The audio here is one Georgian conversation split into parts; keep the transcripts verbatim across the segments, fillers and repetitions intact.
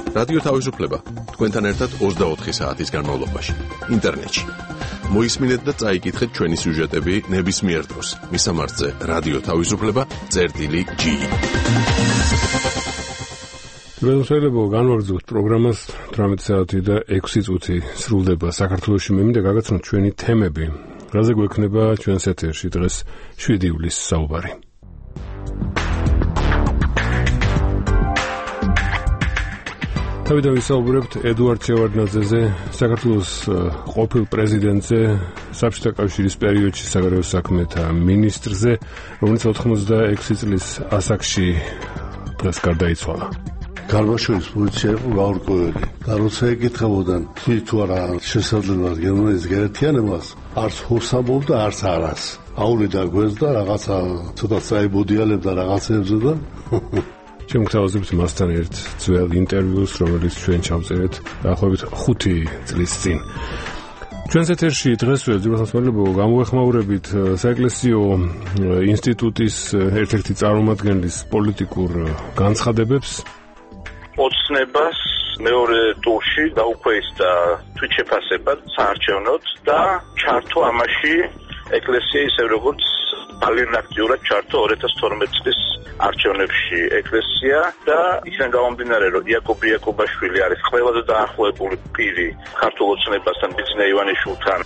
რადიო თავისუფლება თქვენთან ერთად ოცდაოთხი საათის განმავლობაში ინტერნეტში. მოისმინეთ და წაიკითხეთ ჩვენი სიუჟეტები ნებისმიერ დროს. მისამართზე რადიო თავისუფლება წერტილი ჯი. მეგობრებო, განვაგრძობთ პროგრამას თვრამეტი საათი და ექვსი წუთი სრულდება საქართველოში. მე მინდა გაგაცნოთ ჩვენი თემები. რაზე გვექნება ჩვენს ეთერში დღეს შვიდი ივლისის საუბარი. თავიდან ვისაუბრებთ ედუარდ შევარდნაძეზე, საქართველოს ყოფილ პრეზიდენტზე, საბჭოთა კავშირის პერიოდში საგარეო საქმეთა მინისტრზე, რომელიც ოთხმოცდაექვსი წლის ასაკში დღეს გარდაიცვალა. გარბაშოვის პოლიცია იყო გაურკვეველი და როცა ეკითხებოდნენ თუ არა შესაძლებლად გერმანიის გაერთიანებას, არც ხოსამობდა, არც არას. აუვლიდა გვერდს და რაღაცა ცოტა წაიბოდიალებდა რაღაცებზე და შემოგთავაზებთ მასთან ერთ ძველ ინტერვიუს, რომელიც ჩვენ ჩავწერეთ დაახლოებით ხუთი წლის წინ. ჩვენს ეთერში დღესვე ძირითადად გამოეხმაურებით საეკლესიო ინსტიტუტის ერთ-ერთი წარმომადგენლის პოლიტიკურ განცხადებებს. ოცნებას მეორე ტურში დაუქვეითდა თვითშეფასება საარჩევნოდ და ჩართო ამაში ეკლესია ისე როგორც ძალიან აქტიურად ჩართო ორი ათას თორმეტი წლის არჩევნებში ეკლესია და ისენ გამომდინარე რომ იაკობ იაკობაშვილი არის ყველაზე დაახლოებული პირი ქართულ ოცნებასთან ბიძინა ივანიშვილთან.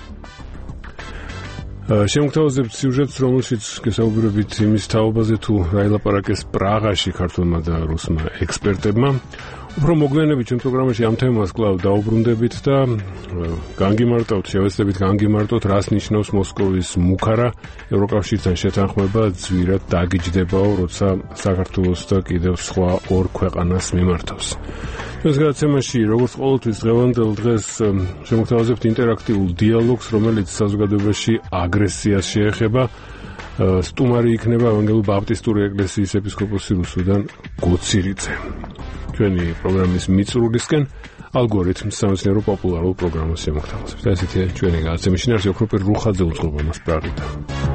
შემოგთავაზებთ სიუჟეტს, რომელშიც გესაუბრებით იმის თაობაზე თუ რა ელაპარაკეს პრაღაში ქართულმა და რუსმა ექსპერტებმა. უფრო მოგვიანებით ჩვენ პროგრამაში ამ თემას კვლავ დაუბრუნდებით და განგიმარტავთ, შევეცდებით განგიმარტოთ, რას ნიშნავს მოსკოვის მუქარა ევროკავშირთან შეთანხმება ძვირად დაგიჯდებაო, როცა საქართველოს და კიდევ სხვა ორ ქვეყანას მიმართავს. ეს გადაცემაში, როგორც ყოველთვის დღევანდელ დღეს შემოგთავაზებთ ინტერაქტიულ დიალოგს, რომელიც საზოგადოებაში აგრესიას შეეხება. სტუმარი იქნება ევანგელური ბაპტისტური ეკლესიის ეპისკოპოსი რუსუდან გოცირიძე. ჩვენი პროგრამის მიწურულისკენ ალგორითმს სამეცნიერო პოპულარულ პროგრამას შემოგთავაზებთ. ესეთი ჩვენი გადაცემის შინაარსი ოქროპირ რუხაძე უძღვება მას პრაღიდან.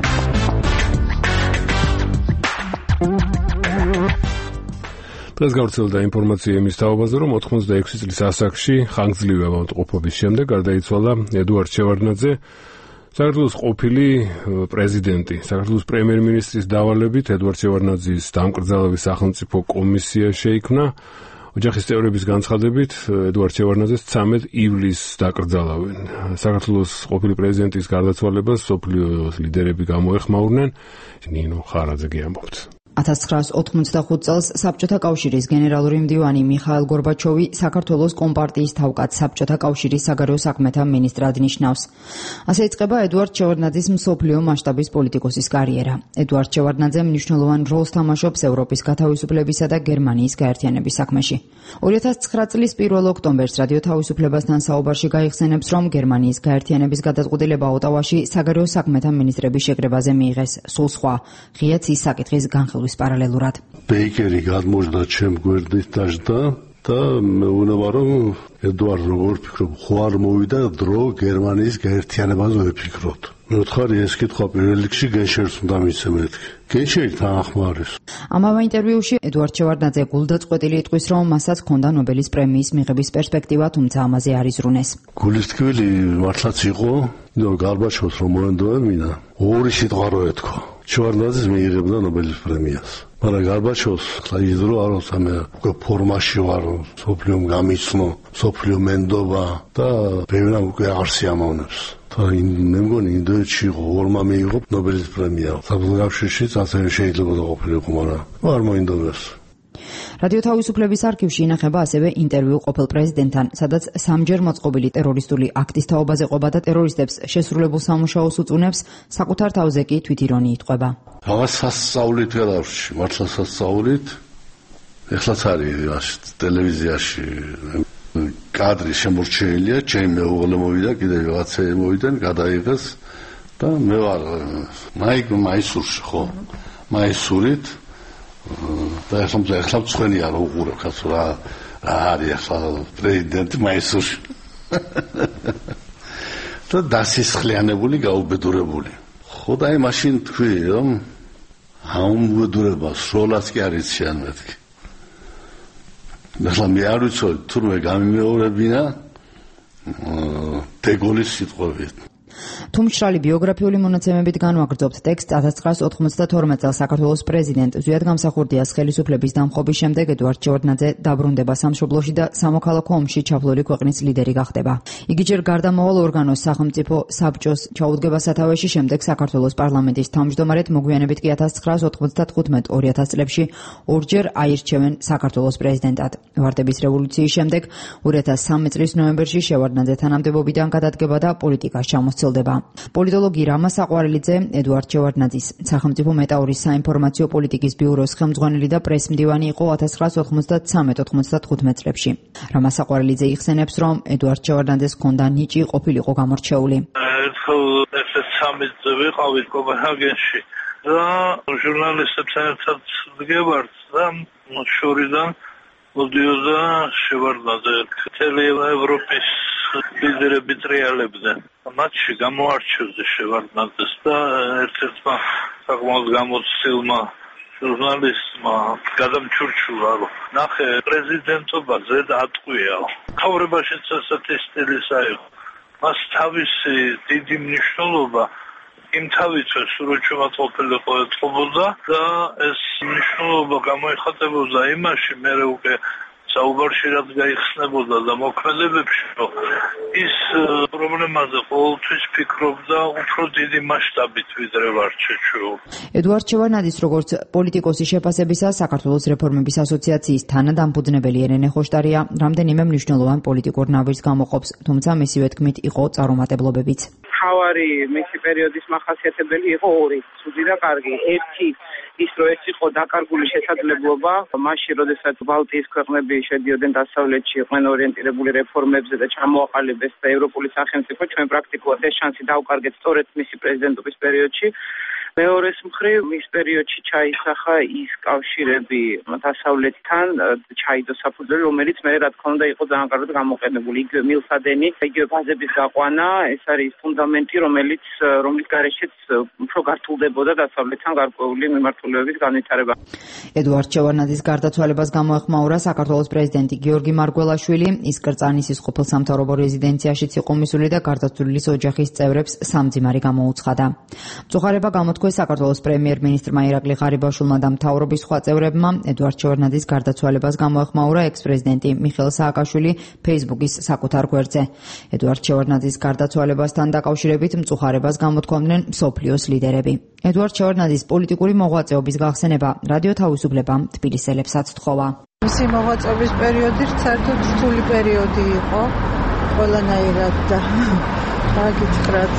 დღეს გავრცელდა ინფორმაცია იმის თაობაზე, რომ ოთხმოცდაექვსი წლის ასაკში ხანგრძლივი ავადმყოფობის შემდეგ გარდაიცვალა ედუარდ შევარდნაძე, საქართველოს ყოფილი პრეზიდენტი. საქართველოს პრემიერ-მინისტრის დავალებით ედუარდ შევარდნაძის დამკრძალების სახელმწიფო კომისია შეიქმნა. ოჯახის წევრების განცხადებით ედუარდ შევარდნაძეს ცამეტ ივლისს დაკრძალავენ. საქართველოს ყოფილი პრეზიდენტის გარდაცვალებას მსოფლიო ლიდერები გამოეხმაურნენ. ნინო ხარაძე ამბობთ. ათას ცხრაას ოთხმოცდახუთ წელს საბჭოთა კავშირის გენერალური მდივანი მიხაილ გორბაჩოვი საქართველოს კომპარტიის თავკაც საბჭოთა კავშირის საგარეო საქმეთა მინისტრად ნიშნავს. ასე იწყება ედუარდ შევარდნაძის მსოფლიო მასშტაბის პოლიტიკოსის კარიერა. ედუარდ შევარდნაძე მნიშვნელოვან როლს თამაშობს ევროპის გათავისუფლებისა და გერმანიის გაერთიანების საქმეში. ორი ათას ცხრა წლის პირველ ოქტომბერს რადიო თავისუფლებასთან საუბარში გაიხსენებს, რომ გერმანიის გაერთიანების გადაწყვეტილება ოტავაში საგარეო საქმეთა მინისტრების შეკრებაზე მიიღეს. სულ სხვა ღია ცის საკითხის განხილვის პარალელურად. ბეიკერი გადმოжდა ჩემ გვერდით დაждდა და მეუბნება რომ ედუარდ როგორ ფიქრობ, ხო არ მოვიდა დრო გერმანიის გაერთიანებაზე ვეფიქროთ. მე ვთხარი ეს კითხვა პირველ რიგში გენშერს უნდა მისცემ მეთქი. გენშერი თანახმა არის. ამავე ინტერვიუში ედუარდ შევარდნაძე გულდაწყვეტილი იტყვის, რომ მასაც ჰქონდა ნობელის პრემიის მიღების პერსპექტივა, თუმცა ამაზე არ იზრუნეს. გულისთქმელი მართლაც იყო, რომ გარბაჩოვს რომ მოენდოებინა, ორი სიტყვა რო ეთქვა. შევარდნაძეს მიიღებდა ნობელის პრემიას. მაგრამ გარბაჩოვს ხლა იზრო არ მოსამე უკვე ფორმაში ვარ, სოფლიომ გამიცნო, სოფლიო მენდობა და ბევრმა უკვე არ სიამოვნებს. და მე მგონი ინდოეთში იყო ორმა მიიღო ნობელის პრემია. საბჭოთა კავშირშიც ასევე შეიძლება ყოფილიყო, მაგრამ არ მოინდომებს. რადიო თავისუფლების არქივში ინახება ასევე ინტერვიუ ყოფილ პრეზიდენტთან, სადაც სამჯერ მოწყობილი ტერორისტული აქტის თაობაზე ყოფა და ტერორისტებს შესრულებულ სამუშაოს უწუნებს, საკუთარ თავზე კი თვითირონი იტყვება. რაღაც სასწაულით გადავში, მართლა სასწაულით. ეხლაც არის ტელევიზიაში კადრი შემორჩენილია, ჩემი მეუღლე მოვიდა, კიდევ რაღაცები მოვიდნენ, გადაიღეს და მე ვარ მაიკ მაისურში, ხო? მაისურით და ახლა ახლა წვენია რა უყურებ ხაც რა რა არის ახლა პრეზიდენტი მაისურში. და დასისხლიანებული, გაუბედურებული. ხო და აი მაშინ თქვი რომ ამ უბედურებას სროლას კი არ იციან მეთქი. ახლა მე არ ვიცოდი თურმე გამიმეორებინა დეგოლის სიტყვებით. თუ მშრალი ბიოგრაფიული მონაცემებით განვაგრძობთ ტექსტს ათას ცხრაას ოთხმოცდათორმეტ წელს საქართველოს პრეზიდენტ ზვიად გამსახურდიას ხელისუფლების დამხობის შემდეგ ედუარდ შევარდნაძე დაბრუნდება სამშობლოში და სამოქალაქო ომში ჩაფლული ქვეყნის ლიდერი გახდება. იგი ჯერ გარდამავალ ორგანოს სახელმწიფო საბჭოს ჩაუდგება სათავეში, შემდეგ საქართველოს პარლამენტის თავმჯდომარედ, მოგვიანებით კი ათას ცხრაას ოთხმოცდათხუთმეტ ორი ათას წლებში ორჯერ აირჩევენ საქართველოს პრეზიდენტად. ვარდების რევოლუციის შემდეგ ორი ათას სამი წლის ნოემბერში შევარდნაძე თანამდებობიდან გადადგება და პოლიტიკაში ჩამოსცილდება. პოლიტოლოგი რამა საყვარელიძე ედუარდ შევარდნაძის სახელმწიფო მეტაურის საინფორმაციო პოლიტიკის ბიუროს ხელმძღვანელი და პრესმდივანი იყო ათას ცხრაას ოთხმოცდათსამეტ ოთხმოცდათხუთმეტ წლებში. რამა საყვარელიძე იხსენებს, რომ ედუარდ შევარდნაძეს ჰქონდა ნიჭი, ყოფილიყო გამორჩეული. ერთხელ ესე სამი წელი ვიყავით კოპენჰაგენში და ჟურნალისტებთან ერთად დგებართ და შორიდან მოდიოდა შევარდნაძე მთელი ევროპის ლიდერები ტრიალებდნენ. მათში გამოარჩევდა შევარდნაძეს და ერთ-ერთმა საკმაოდ გამოცდილმა ჟურნალისტმა გადამჩურჩულა, რომ ნახე პრეზიდენტობა ზედ ატყვიაო. მთავრობაშიც ასეთი სტილის აიღო. მას თავისი დიდი მნიშვნელობა იმთავითვეს, რომ ჩვენ ყოფილიყო ეთყობოდა და ეს მნიშვნელობა გამოიხატებოდა იმაში, მე უკვე საუბარში რაც გაიხსნებოდა და მოქმედებებში, რომ ის პრობლემაზე ყოველთვის ფიქრობდა უფრო დიდი მასშტაბით, ვიდრე ვარჩეჩუ. ედუარდ შევარდნაძის როგორც პოლიტიკოსის შეფასებისა, საქართველოს რეფორმების ასოციაციის თანადამფუძნებელი ერენე ხოშტარია რამდენიმე მნიშვნელოვან პოლიტიკურ ნაბიჯს გამოყოფს, თუმცა მისივე თქმით იყო წარუმატებლობებიც. მთავარი მისი პერიოდის მახასიათებელი იყო ორი, ცუდი და კარგი. ერთი ის რომ ეს იყო დაკარგული შესაძლებლობა, მაშინ როდესაც ბალტიის ქვეყნები შედიოდნენ დასავლეთში, იყვნენ ორიენტირებული რეფორმებზე და ჩამოაყალიბეს და ევროპული სახელმწიფო, ჩვენ პრაქტიკულად ეს შანსი დავკარგეთ სწორედ მისი პრეზიდენტობის პერიოდში. მეორეს მხრივ მის პერიოდში ჩაისახა ის კავშირები დასავლეთთან, ჩაიდო საფუძველი, რომელიც მე რა თქმა უნდა იყო ძალიან კარგად გამოყენებული. იგივე მილსადენი, იგივე ბაზების გაყვანა, ეს არის ფუნდამენტი, რომელიც რომლის გარეშეც უფრო გართულდებოდა დასავლეთთან გარკვეული მიმართულებების განვითარება. ედუარდ შევარდნაძის გარდაცვალებას გამოეხმაურა საქართველოს პრეზიდენტი გიორგი მარგველაშვილი, ის კრწანისის ყოფილ სამთავრობო რეზიდენციაშიც იყო მისული და გარდაცვლილის ოჯახის წევრებს სამძიმარი გამოუცხადა. მწუხარება გამოთქვეს საქართველოს პრემიერ-მინისტრმა ირაკლი ღარიბაშვილმა და მთავრობის სხვა წევრებმა. ედუარდ შევარდნაძის გარდაცვალებას გამოეხმაურა ექს-პრეზიდენტი მიხეილ სააკაშვილი ფეისბუქის საკუთარ გვერდზე. ედუარდ შევარდნაძის გარდაცვალებასთან დაკავშირებით მწუხარებას გამოთქვამდნენ მსოფლიოს ლიდერები. ედუარდ შევარდნაძის პოლიტიკური მოღვაწეობის გახსენება რადიო თავისუფლებამ თბილისელებსაც თხოვა. მისი მოღვაწეობის პერიოდი საერთოდ რთული პერიოდი იყო ყველანაირად და გაგითხრათ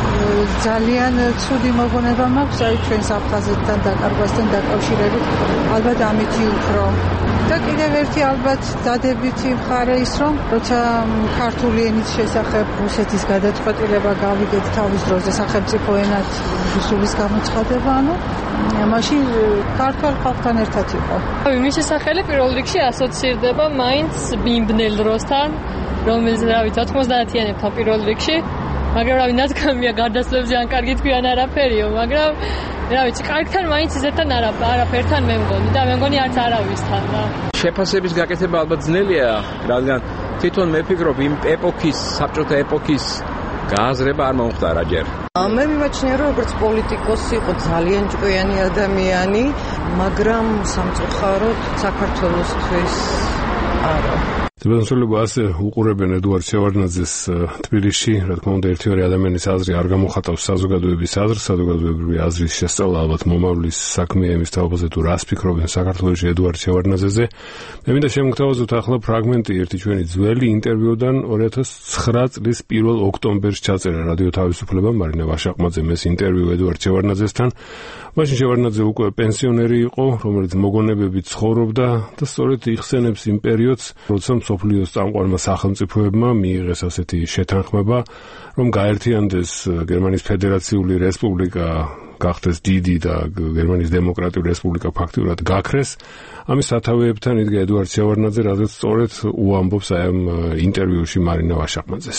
ძალიან ცუდი მოგონება მაქვს აი ჩვენ საფხაზეთთან დაკარგვასთან დაკავშირებით, ალბათ ამითი უფრო და კიდევ ერთი ალბათ დადებითი მხარე ის, რომ როცა ქართული ენის შესახებ რუსეთის გადაწყვეტილება გავიგეთ თავის დროზე სახელმწიფო ენად რუსულის გამოცხადება, ანუ მაშინ ქართულ ხალხთან ერთად იყო. მისი სახელი პირველ რიგში ასოცირდება მაინც ბიმბნელ დროსთან, რომელიც რა ვიცი ოთხმოცდაათიანებთან პირველ რიგში, მაგრამ რა ვიცი ნათქვამია გარდაცვლებზე ან კარგი თქვიან არაფერიო, მაგრამ რა ვიცი კარგთან მაინც ისეთთან არაფერთან მე მგონი და მე მგონი არც არავისთან და შეფასების გაკეთება ალბათ ძნელია, რადგან თვითონ მე ვფიქრობ იმ ეპოქის, საბჭოთა ეპოქის გააზრება არ მომხდარა ჯერ. მე მიმაჩნია, რომ როგორც პოლიტიკოსი იყო ძალიან ჭკვიანი ადამიანი, მაგრამ სამწუხაროდ საქართველოსთვის არა. თბილისელები ასე უყურებენ ედუარდ შევარდნაძეს თბილისში, რა თქმა უნდა, ერთი-ორი ადამიანის აზრი არ გამოხატავს საზოგადოების აზრს, საზოგადოებრივი აზრის შესწავლა ალბათ მომავლის საქმეა იმის თაობაზე თუ რას ფიქრობენ საქართველოში ედუარდ შევარდნაძეზე. მე მინდა შემოგთავაზოთ ახლა ფრაგმენტი ერთი ჩვენი ძველი ინტერვიუდან ორი ათას ცხრა წლის პირველ ოქტომბერს ჩაწერა რადიო თავისუფლებამ მარინა ვაშაყმაძემ ეს ინტერვიუ ედუარდ შევარდნაძესთან. მაშინ შევარდნაძე უკვე პენსიონერი იყო, რომელიც მოგონებებით ცხოვრობდა და სწორედ იხსენებს იმ პერიოდს, როცა მსოფლიოს წამყვანმა სახელმწიფოებმა მიიღეს ასეთი შეთანხმება, რომ გაერთიანდეს გერმანიის ფედერაციული რესპუბლიკა, გახდეს დიდი და გერმანიის დემოკრატიული რესპუბლიკა ფაქტიურად გაქრეს. ამის სათავეებთან იდგა ედუარდ შევარდნაძე, რადგან სწორედ უამბობს აი ამ ინტერვიუში მარინა ვაშაყმაძეს.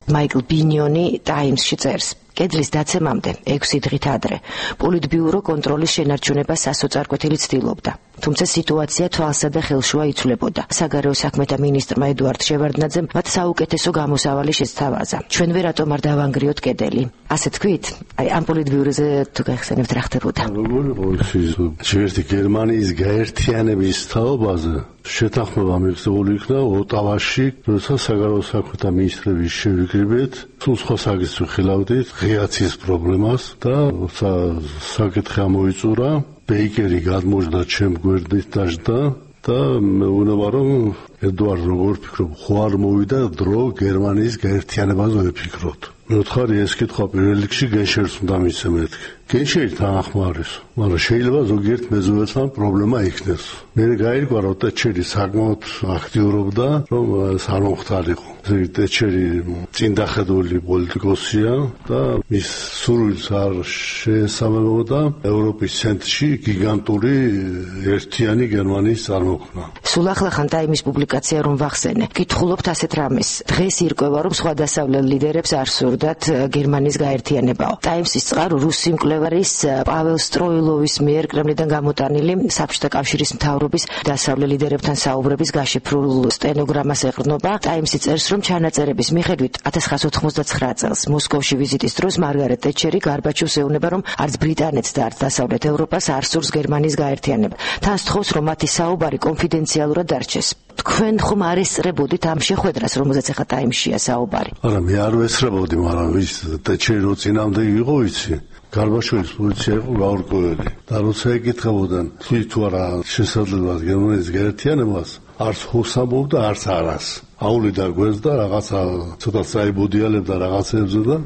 მაიკლ ბინიონი ტაიმსში წერს. კედლის დაცემამდე ექვსი დღით ადრე პოლიტბიურო კონტროლის შენარჩუნებას სასოწარკვეთილი ცდილობდა. თუმცა სიტუაცია თვალსა და ხელშუა იცვლებოდა. საგარეო საქმეთა მინისტრმა ედუარდ შევარდნაძემ მათ საუკეთესო გამოსავალი შესთავაზა. ჩვენ ვერ რატომ არ დავანგრიოთ კედელი. ასე თქვით, აი ამ პოლიტბიუროზე თუ გაიხსენებთ რა ხდებოდა? როგორი ყოველთვის გერმანიის გაერთიანების თაობაზე შეთანხმება მიღწეული იქნა ოტავაში, როცა საგარეო საქმეთა მინისტრების შევიკრიბეთ, სულ სხვა საკითხს ვიხილავდით, ღიაცის პრობლემას და როცა საკითხი ამოიწურა, ბეიკერი გადმოჯდა ჩემ გვერდით დაждდა და მეუბნება რომ ედუარდ როგორ ფიქრობ, ხო არ მოვიდა დრო გერმანიის გაერთიანებაზე ვიფიქროთ. მე ვთხარი ეს კითხვა პირველ რიგში გენშერს უნდა მისცე მეთქი. გენშერი თანახმა არის, მაგრამ შეიძლება ზოგიერთ მეზობელთან პრობლემა იქნეს. მე გაირკვა რომ ტეჩერი საკმაოდ აქტიურობდა, რომ ეს არ მომხდარიყო. ტეჩერი წინდახედული პოლიტიკოსია და მის სურვილს არ შეესაბამებოდა ევროპის ცენტრში გიგანტური ერთიანი გერმანიის წარმოქმნა. სულ ახლახან ტაიმის პუბლიკაცია რომ ვახსენე, კითხულობთ ასეთ რამეს. დღეს ირკვევა რომ სხვა დასავლელ ლიდერებს არ სურდათ გერმანიის გაერთიანებაო. ტაიმსის წყარო რუსი მკვლევარის პაվել სტროილოვის მიერ კრემლიდან გამოტანილი საბჭოთა კავშირის მთავრობის დასავლელ ლიდერებთან საუბრების გაშიფრულ სტენოგრამას ეყრდნობა. ტაიმსი წერს რომ ჩანაწერების მიხედვით ათას ცხრაასი ოცდათხმეტ წელს მოსკოვში ვიზიტის დროს მარგარეტ ტეტჩერი გარბაჩოვს ეუბნება რომ არც ბრიტანეთს და არც დასავლეთ ევროპას არ სურს გერმანიის გაერთიანება. თან სთხოვს რომ მათი საუბარი კონფიდენციალურად დარჩეს. თქვენ ხომ არ ესწრებოდით ამ შეხვედრას, რომელზეც ახლა ტაიმსშია საუბარი? არა, მე არ ვესწრებოდი, მაგრამ ვის ტეტჩერი რო წინამდე იყო ვიცი. გარბაჩოვის პოზიცია იყო გაურკვეველი. და როცა ეკითხებოდნენ თვით თუ არა შესაძლებლად გერმანიის გაერთიანებას, არც ხოსამობდა, არც არას. აულიდა გვერდს და რაღაცა ცოტა წაიბოდიალებდა რაღაცებზე და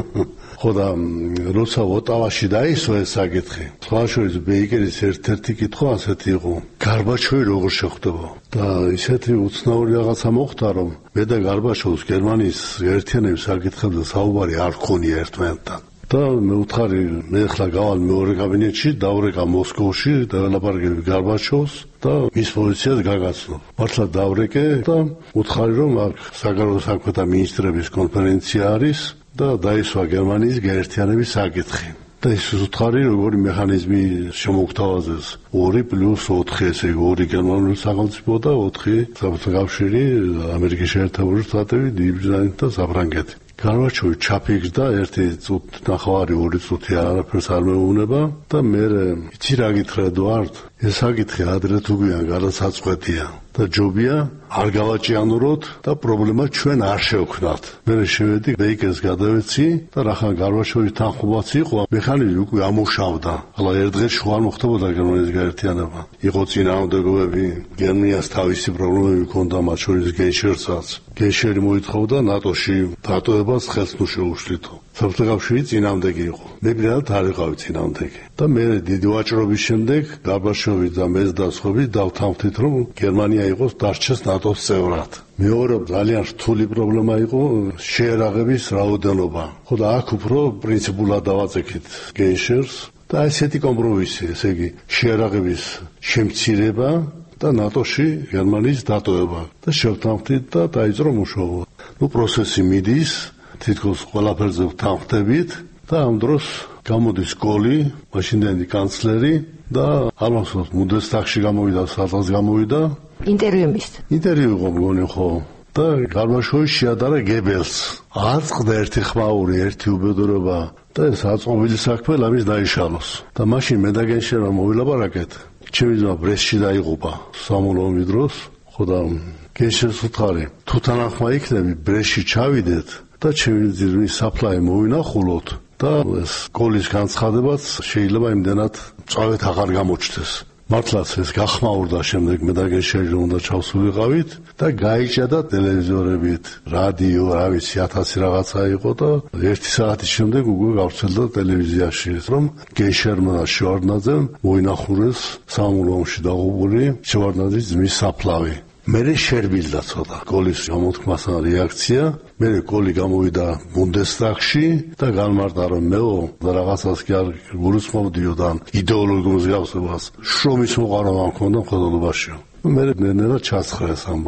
ხო და როცა ოტავაში დაისვა ეს საკითხი, სხვა შორის ბეიკერის ერთ-ერთი კითხვა ასეთი იყო: გარბაჩოვი როგორ შეხვდება? და ისეთი უცნაური რაღაცა მოხდა, რომ მე და გარბაჩოვს გერმანიის გაერთიანების საკითხებზე საუბარი არ ქონია ერთმანეთთან. და მე ვთხარი, მე ახლა გავალ მეორე კაბინეტში, დავრეკა მოსკოვში და ელაპარაკები გარბაჩოვს და მის პოზიციას გაგაცნობ. მართლა დავრეკე და ვთხარი, რომ აქ საგარეო საქმეთა მინისტრების კონფერენცია არის და დაისვა გერმანიის გაერთიანების საკითხი. და ის ვთხარი, როგორი მექანიზმი შემოგთავაზეს. ორი პლუს ოთხი, ესე იგი ორი გერმანული სახელმწიფო და ოთხი საბჭოთა კავშირი, ამერიკის შეერთებული შტატები, დიდი ბრიტანეთი და საფრანგეთი. გარბაჩოვი ჩაფიქრდა ერთი წუთი ნახევარი ორი წუთი არაფერს არ მეუბნება და მე იცი რა გითხრა ედუარდ, ეს საკითხი ადრე თუ გვიან გადასაწყვეტია და ჯობია არ გავაჭიანუროთ და პრობლემა ჩვენ არ შევქმნათ. მე შევედი ბეიკერს გადავეცი და რახან გარბაჩოვის თანხმობაც იყო, მექანიზმი უკვე ამუშავდა. ახლა ერთ დღეში ხوار მოხდებოდა გერმანიის გაერთიანება. იყო წინააღმდეგობები, გერმანიას თავისი პრობლემები ჰქონდა, მათ შორის გენშერსაც. გენშერი მოითხოვდა ნატოში დატოვებას ხელს ნუ შეუშლითო. საბჭოთა კავშირი წინააღმდეგი იყო. მე პირადად არ ვიყავი წინააღმდეგი. და მე დიდი ვაჭრობის შემდეგ გარბაჩოვი და მე და სხვები დავთანხმდით, რომ გერმანია იყოს დარჩეს ნატოს წევრად. მეორე ძალიან რთული პრობლემა იყო შეერაღების რაოდენობა. ხო და აქ უფრო პრინციპულად დავაწექით გენშერს და ესეთი კომპრომისი, ესე იგი შეერაღების შემცირება და ნატოში გერმანიის დატოვება და შევთანხმდით და დაიწყო მუშაობა. ნუ პროცესი მიდის, თითქოს ყველაფერზე ვთანხმდებით და ამ დროს გამოდის კოლი, მაშინდელი კანცლერი და ამასოს ბუნდესტაგში გამოვიდა, სადღაც გამოვიდა. ინტერვიუ მისცა. ინტერვიუ იყო მგონი ხო? და გარბაჩოვი შეადარა გებელს. აწყდა ერთი ხმაური, ერთი უბედურება და ეს აწყობილი საქმე ლამის დაიშალოს. და მაშინ მე და გენშერმა მოვილაპარაკეთ. ჩემი ძმა ბრესტში დაიღუპა სამულოვი დროს, ხო და გენშერს ვთხარი, თუ თანახმა იქნები ბრესტში ჩავიდეთ და ჩემი ძმის საფლავი მოვინახულოთ და ეს კოლის განცხადებაც შეიძლება იმდენად წავეთ აღარ გამოჩნდეს. მართლაც ეს გახმაურდა შემდეგ მე და გენშერი რომ უნდა ჩავსულიყავით და გაიჭედა ტელევიზორებით, რადიო, რა ვიცი, ათასი რაღაცა იყო და ერთი საათის შემდეგ უკვე გავრცელდა ტელევიზიაში, რომ გენშერმა და შევარდნაძემ მოინახულეს სამულოვში დაღუპული შევარდნაძის ძმის საფლავი. მე შერბილდა ცოტა კოლის გამოთქმასთან რეაქცია. მე კოლი გამოვიდა ბუნდესტაგში და განმარტა რომ მეო და რაღაცას კი არ გულისხმობდიო და იდეოლოგიურ მსგავსებას შრომის მოყარება მქონდა მხედველობაშიო. მე ნელა ჩასხრა ეს ამბავი.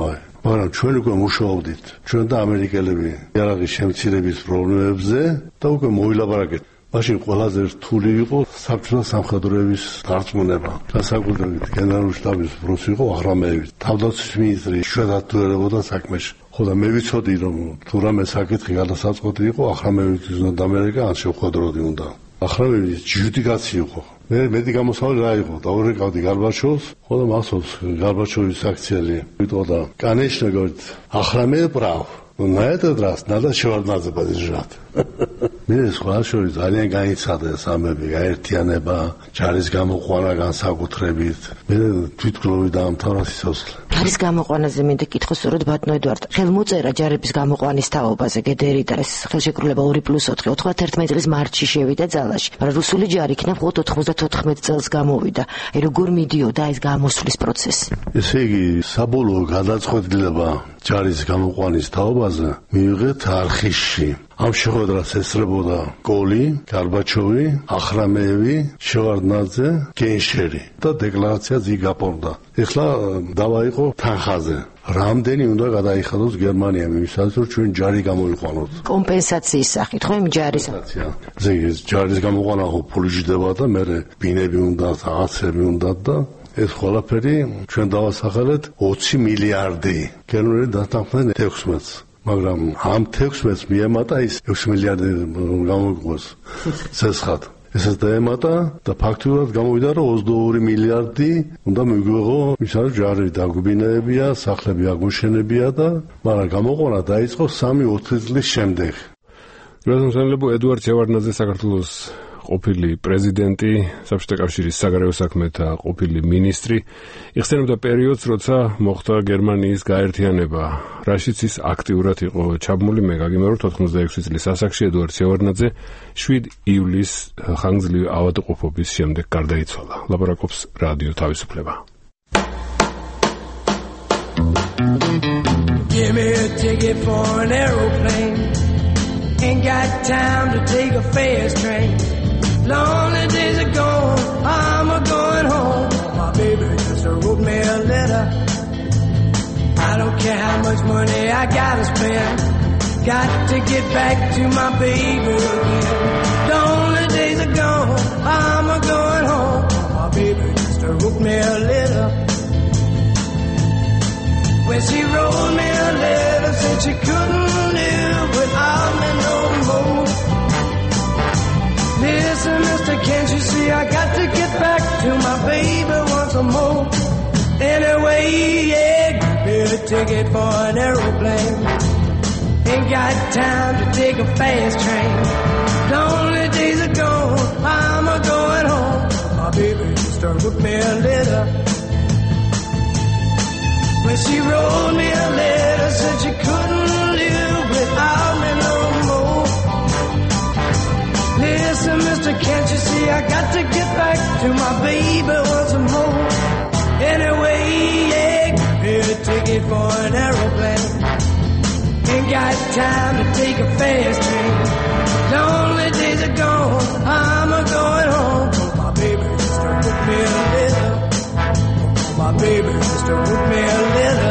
მაგრამ ჩვენ უკვე მუშაობდით ჩვენ და ამერიკელები იარაღის შემცირების პრობლემებზე და უკვე მოვილაპარაკეთ. მაშინ ყველაზე რთული იყო საბჭოთა სამხედროების დარწმუნება. განსაკუთრებით გენერალური შტაბის პროს იყო ახრამეევი. თავდაცვის მინისტრი იშვიათად თუერებოდა საქმეში. ხო და მე ვიცოდი რომ თუ რამე საკითხი გადასაწყვეტი იყო ახრამეევის უნდა დამერეკა ან შევხვედროდი უნდა. ახრამეევის ჯუდიკაცი იყო. მე მეტი გამოსავალი რა იყო? დაურეკავდი გარბაჩოვს, ხო და მახსოვს გარბაჩოვის აქციელი. ვიტყოდა კანეშნა говорит, ახრამეევ прав. Ну на этот раз надо Шеварднадзе поддержать. მე სხვა შორის ძალიან გაიცადა სამები, გაერთიანება, ჯარის გამოყვანა განსაკუთრებით. მე თვითგლოვი დაამთავრა სიცოცხლე. ჯარის გამოყვანაზე მინდა კითხო სწორედ ბატონო ედვარდ. ხელმოწერა ჯარების გამოყვანის თაობაზე გედერი და ეს ხელშეკრულება ორი პლუს ოთხი ოცდაათერთმეტი წლის მარტში შევიდა ძალაში. მაგრამ რუსული ჯარი იქნა მხოლოდ ოთხმოცდათოთხმეტი წელს გამოვიდა. აი როგორ მიდიოდა ეს გამოსვლის პროცესი? ესე იგი საბოლოო გადაწყვეტილება ჯარის გამოყვანის თაობაზე მიიღეთ არხისში. ამ შეხვედრას ესწრებოდა კოლი, გარბაჩოვი, ახრამეევი, შევარდნაძე, გენშერი და დეკლარაცია ზიგაპორდა. ეხლა დავაიყო თანხაზე. რამდენი უნდა გადაიხადოს გერმანიამ იმისათვის, რომ ჩვენ ჯარი გამოიყვანოთ. კომპენსაციის სახით, ხო, იმ ჯარის. ზეგი ჯარის გამოყვანა ხო ფული ჯდება და მე ბინები უნდა, რაღაცები უნდა და ეს ყველაფერი ჩვენ დავასახელეთ ოცი მილიარდი. გერმანელი დათანხმდნენ ექვსმეტს. მაგრამ ამ ექვსმეტს მიემატა ის ექვსი მილიარდი გამოგვიყვეს ცეცხლად. ესაც დაემატა და ფაქტურად გამოვიდა რომ ოცდაორი მილიარდი უნდა მიგვიღო მისათვის ჯარი დაგვიბინებია, სახლები აღმოჩენებია და მაგრამ გამოყვანა დაიწყო სამი-ოთხი წლის შემდეგ. რაზმსანლებო ედუარდ შევარდნაძე საქართველოს ყოფილი პრეზიდენტი, საბჭოთა კავშირის საგარეო საქმეთა ყოფილი მინისტრი, იხსენებდა პერიოდს, როცა მოხდა გერმანიის გაერთიანება. რაშიც ის აქტიურად იყო ჩაბმული. მე გაგიმეორებთ ოთხმოცდაექვსი წლის ასაკში ედუარდ შევარდნაძე შვიდი ივლისის ხანგრძლივი ავადმყოფობის შემდეგ გარდაიცვალა. ლაპარაკობს რადიო თავისუფლება. Give me a ticket for an aeroplane. Ain't got time to take a fast train. Lonely days are gone, I'm a going home. My baby just wrote me a letter. I don't care how much money I gotta spend. Got to get back to my baby again. Lonely days are gone, I'm a going home. My baby just wrote me a letter. When she wrote me a letter, said she couldn't live without me no more. Listen, mister, can't you see I got to get back to my baby once more. Anyway, yeah, give me a ticket for an aeroplane. Ain't got time to take a fast train. Lonely days are gone, I'm a going home. My baby just wrote me a letter. When she wrote me a letter, said she couldn't live without me no more. Listen, mister, can't you see I got to get back to my baby once more. Anyway, yeah, give me a ticket for an aeroplane. Ain't got time to take a fast train. Lonely days are gone, I'm a going home. My baby just wrote me a letter. My baby just wrote me a letter.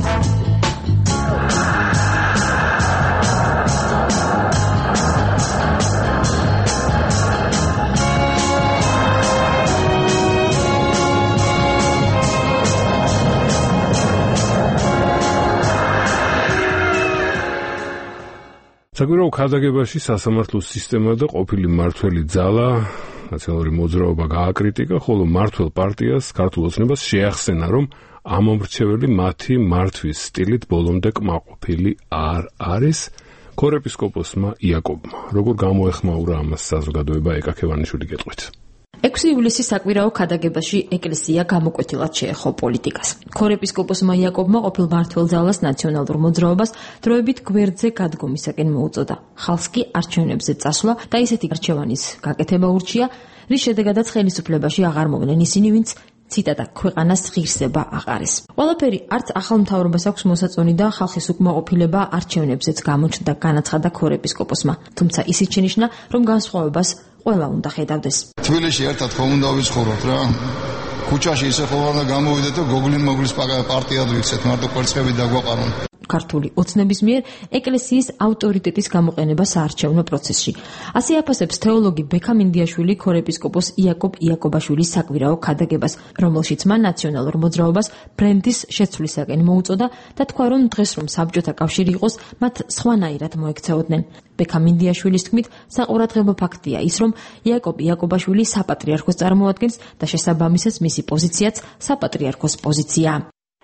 საკვირაო ქადაგებაში სასამართლოს სისტემა და ყოფილი მმართველი ძალა ნაციონალური მოძრაობა გააკრიტიკა, ხოლო მმართველ პარტიას ქართულ ოცნებას შეახსენა, რომ ამომრჩეველი მათი მართვის სტილით ბოლომდე კმაყოფილი არ არის. ქორეპისკოპოსმა იაკობმა როგორ გამოეხმაურა ამას საზოგადოება ეკაქევანიშვილი გეტყვით. ექვსი ივლისის საკვირაო ქადაგებაში ეკლესია გამოკვეთილად შეეხო პოლიტიკას. ქორეპისკოპოსმა იაკობმა ყოფილ მმართველ ძალას ნაციონალურ მოძრაობას დროებით გვერდზე გადგომისაკენ მოუწოდა. ხალხს კი არჩევნებზე წასვლა და ისეთი არჩევანის გაკეთება ურჩია, რის შედეგადაც ხელისუფლებაში აღარ მოვლენ ისინი, ვინც ციტატა ქვეყანას ღირსება აყარეს. ყველაფერი არც ახალ მთავრობას აქვს მოსაწონი და ხალხის უკმაყოფილება არჩევნებზეც გამოჩნდა, განაცხადა ქორეპისკოპოსმა. თუმცა ისიც შენიშნა, რომ განსხვავებას ყველა უნდა ხედავდეს. თბილისში ერთად ხომ უნდა ვიცხოვროთ რა. ქუჩაში ისე ხო უნდა გამოვიდეთ და გოგლინ მოგლის პარტიად ვიქცეთ, მარტო კვერცხები დაგვაყარონ. ქართული ოცნების მიერ ეკლესიის ავტორიტეტის გამოყენება საარჩევნო პროცესში. ასე აფასებს თეოლოგი ბექამინდიაშვილი ქორეპისკოპოს იაკობ იაკობაშვილის საკვირაო ქადაგებას, რომელშიც მან ნაციონალურ მოძრაობას ბრენდის შეცვლისაკენ მოუწოდა და თქვა, რომ დღეს რომ საბჭოთა კავშირი იყოს, მათ სხვანაირად მოექცეოდნენ. ბექამინდიაშვილის თქმით, საყურადღებო ფაქტია ის, რომ იაკობ იაკობაშვილი საპატრიარქოს წარმოადგენს და შესაბამისად მისი პოზიციაც საპატრიარქოს პოზიციაა.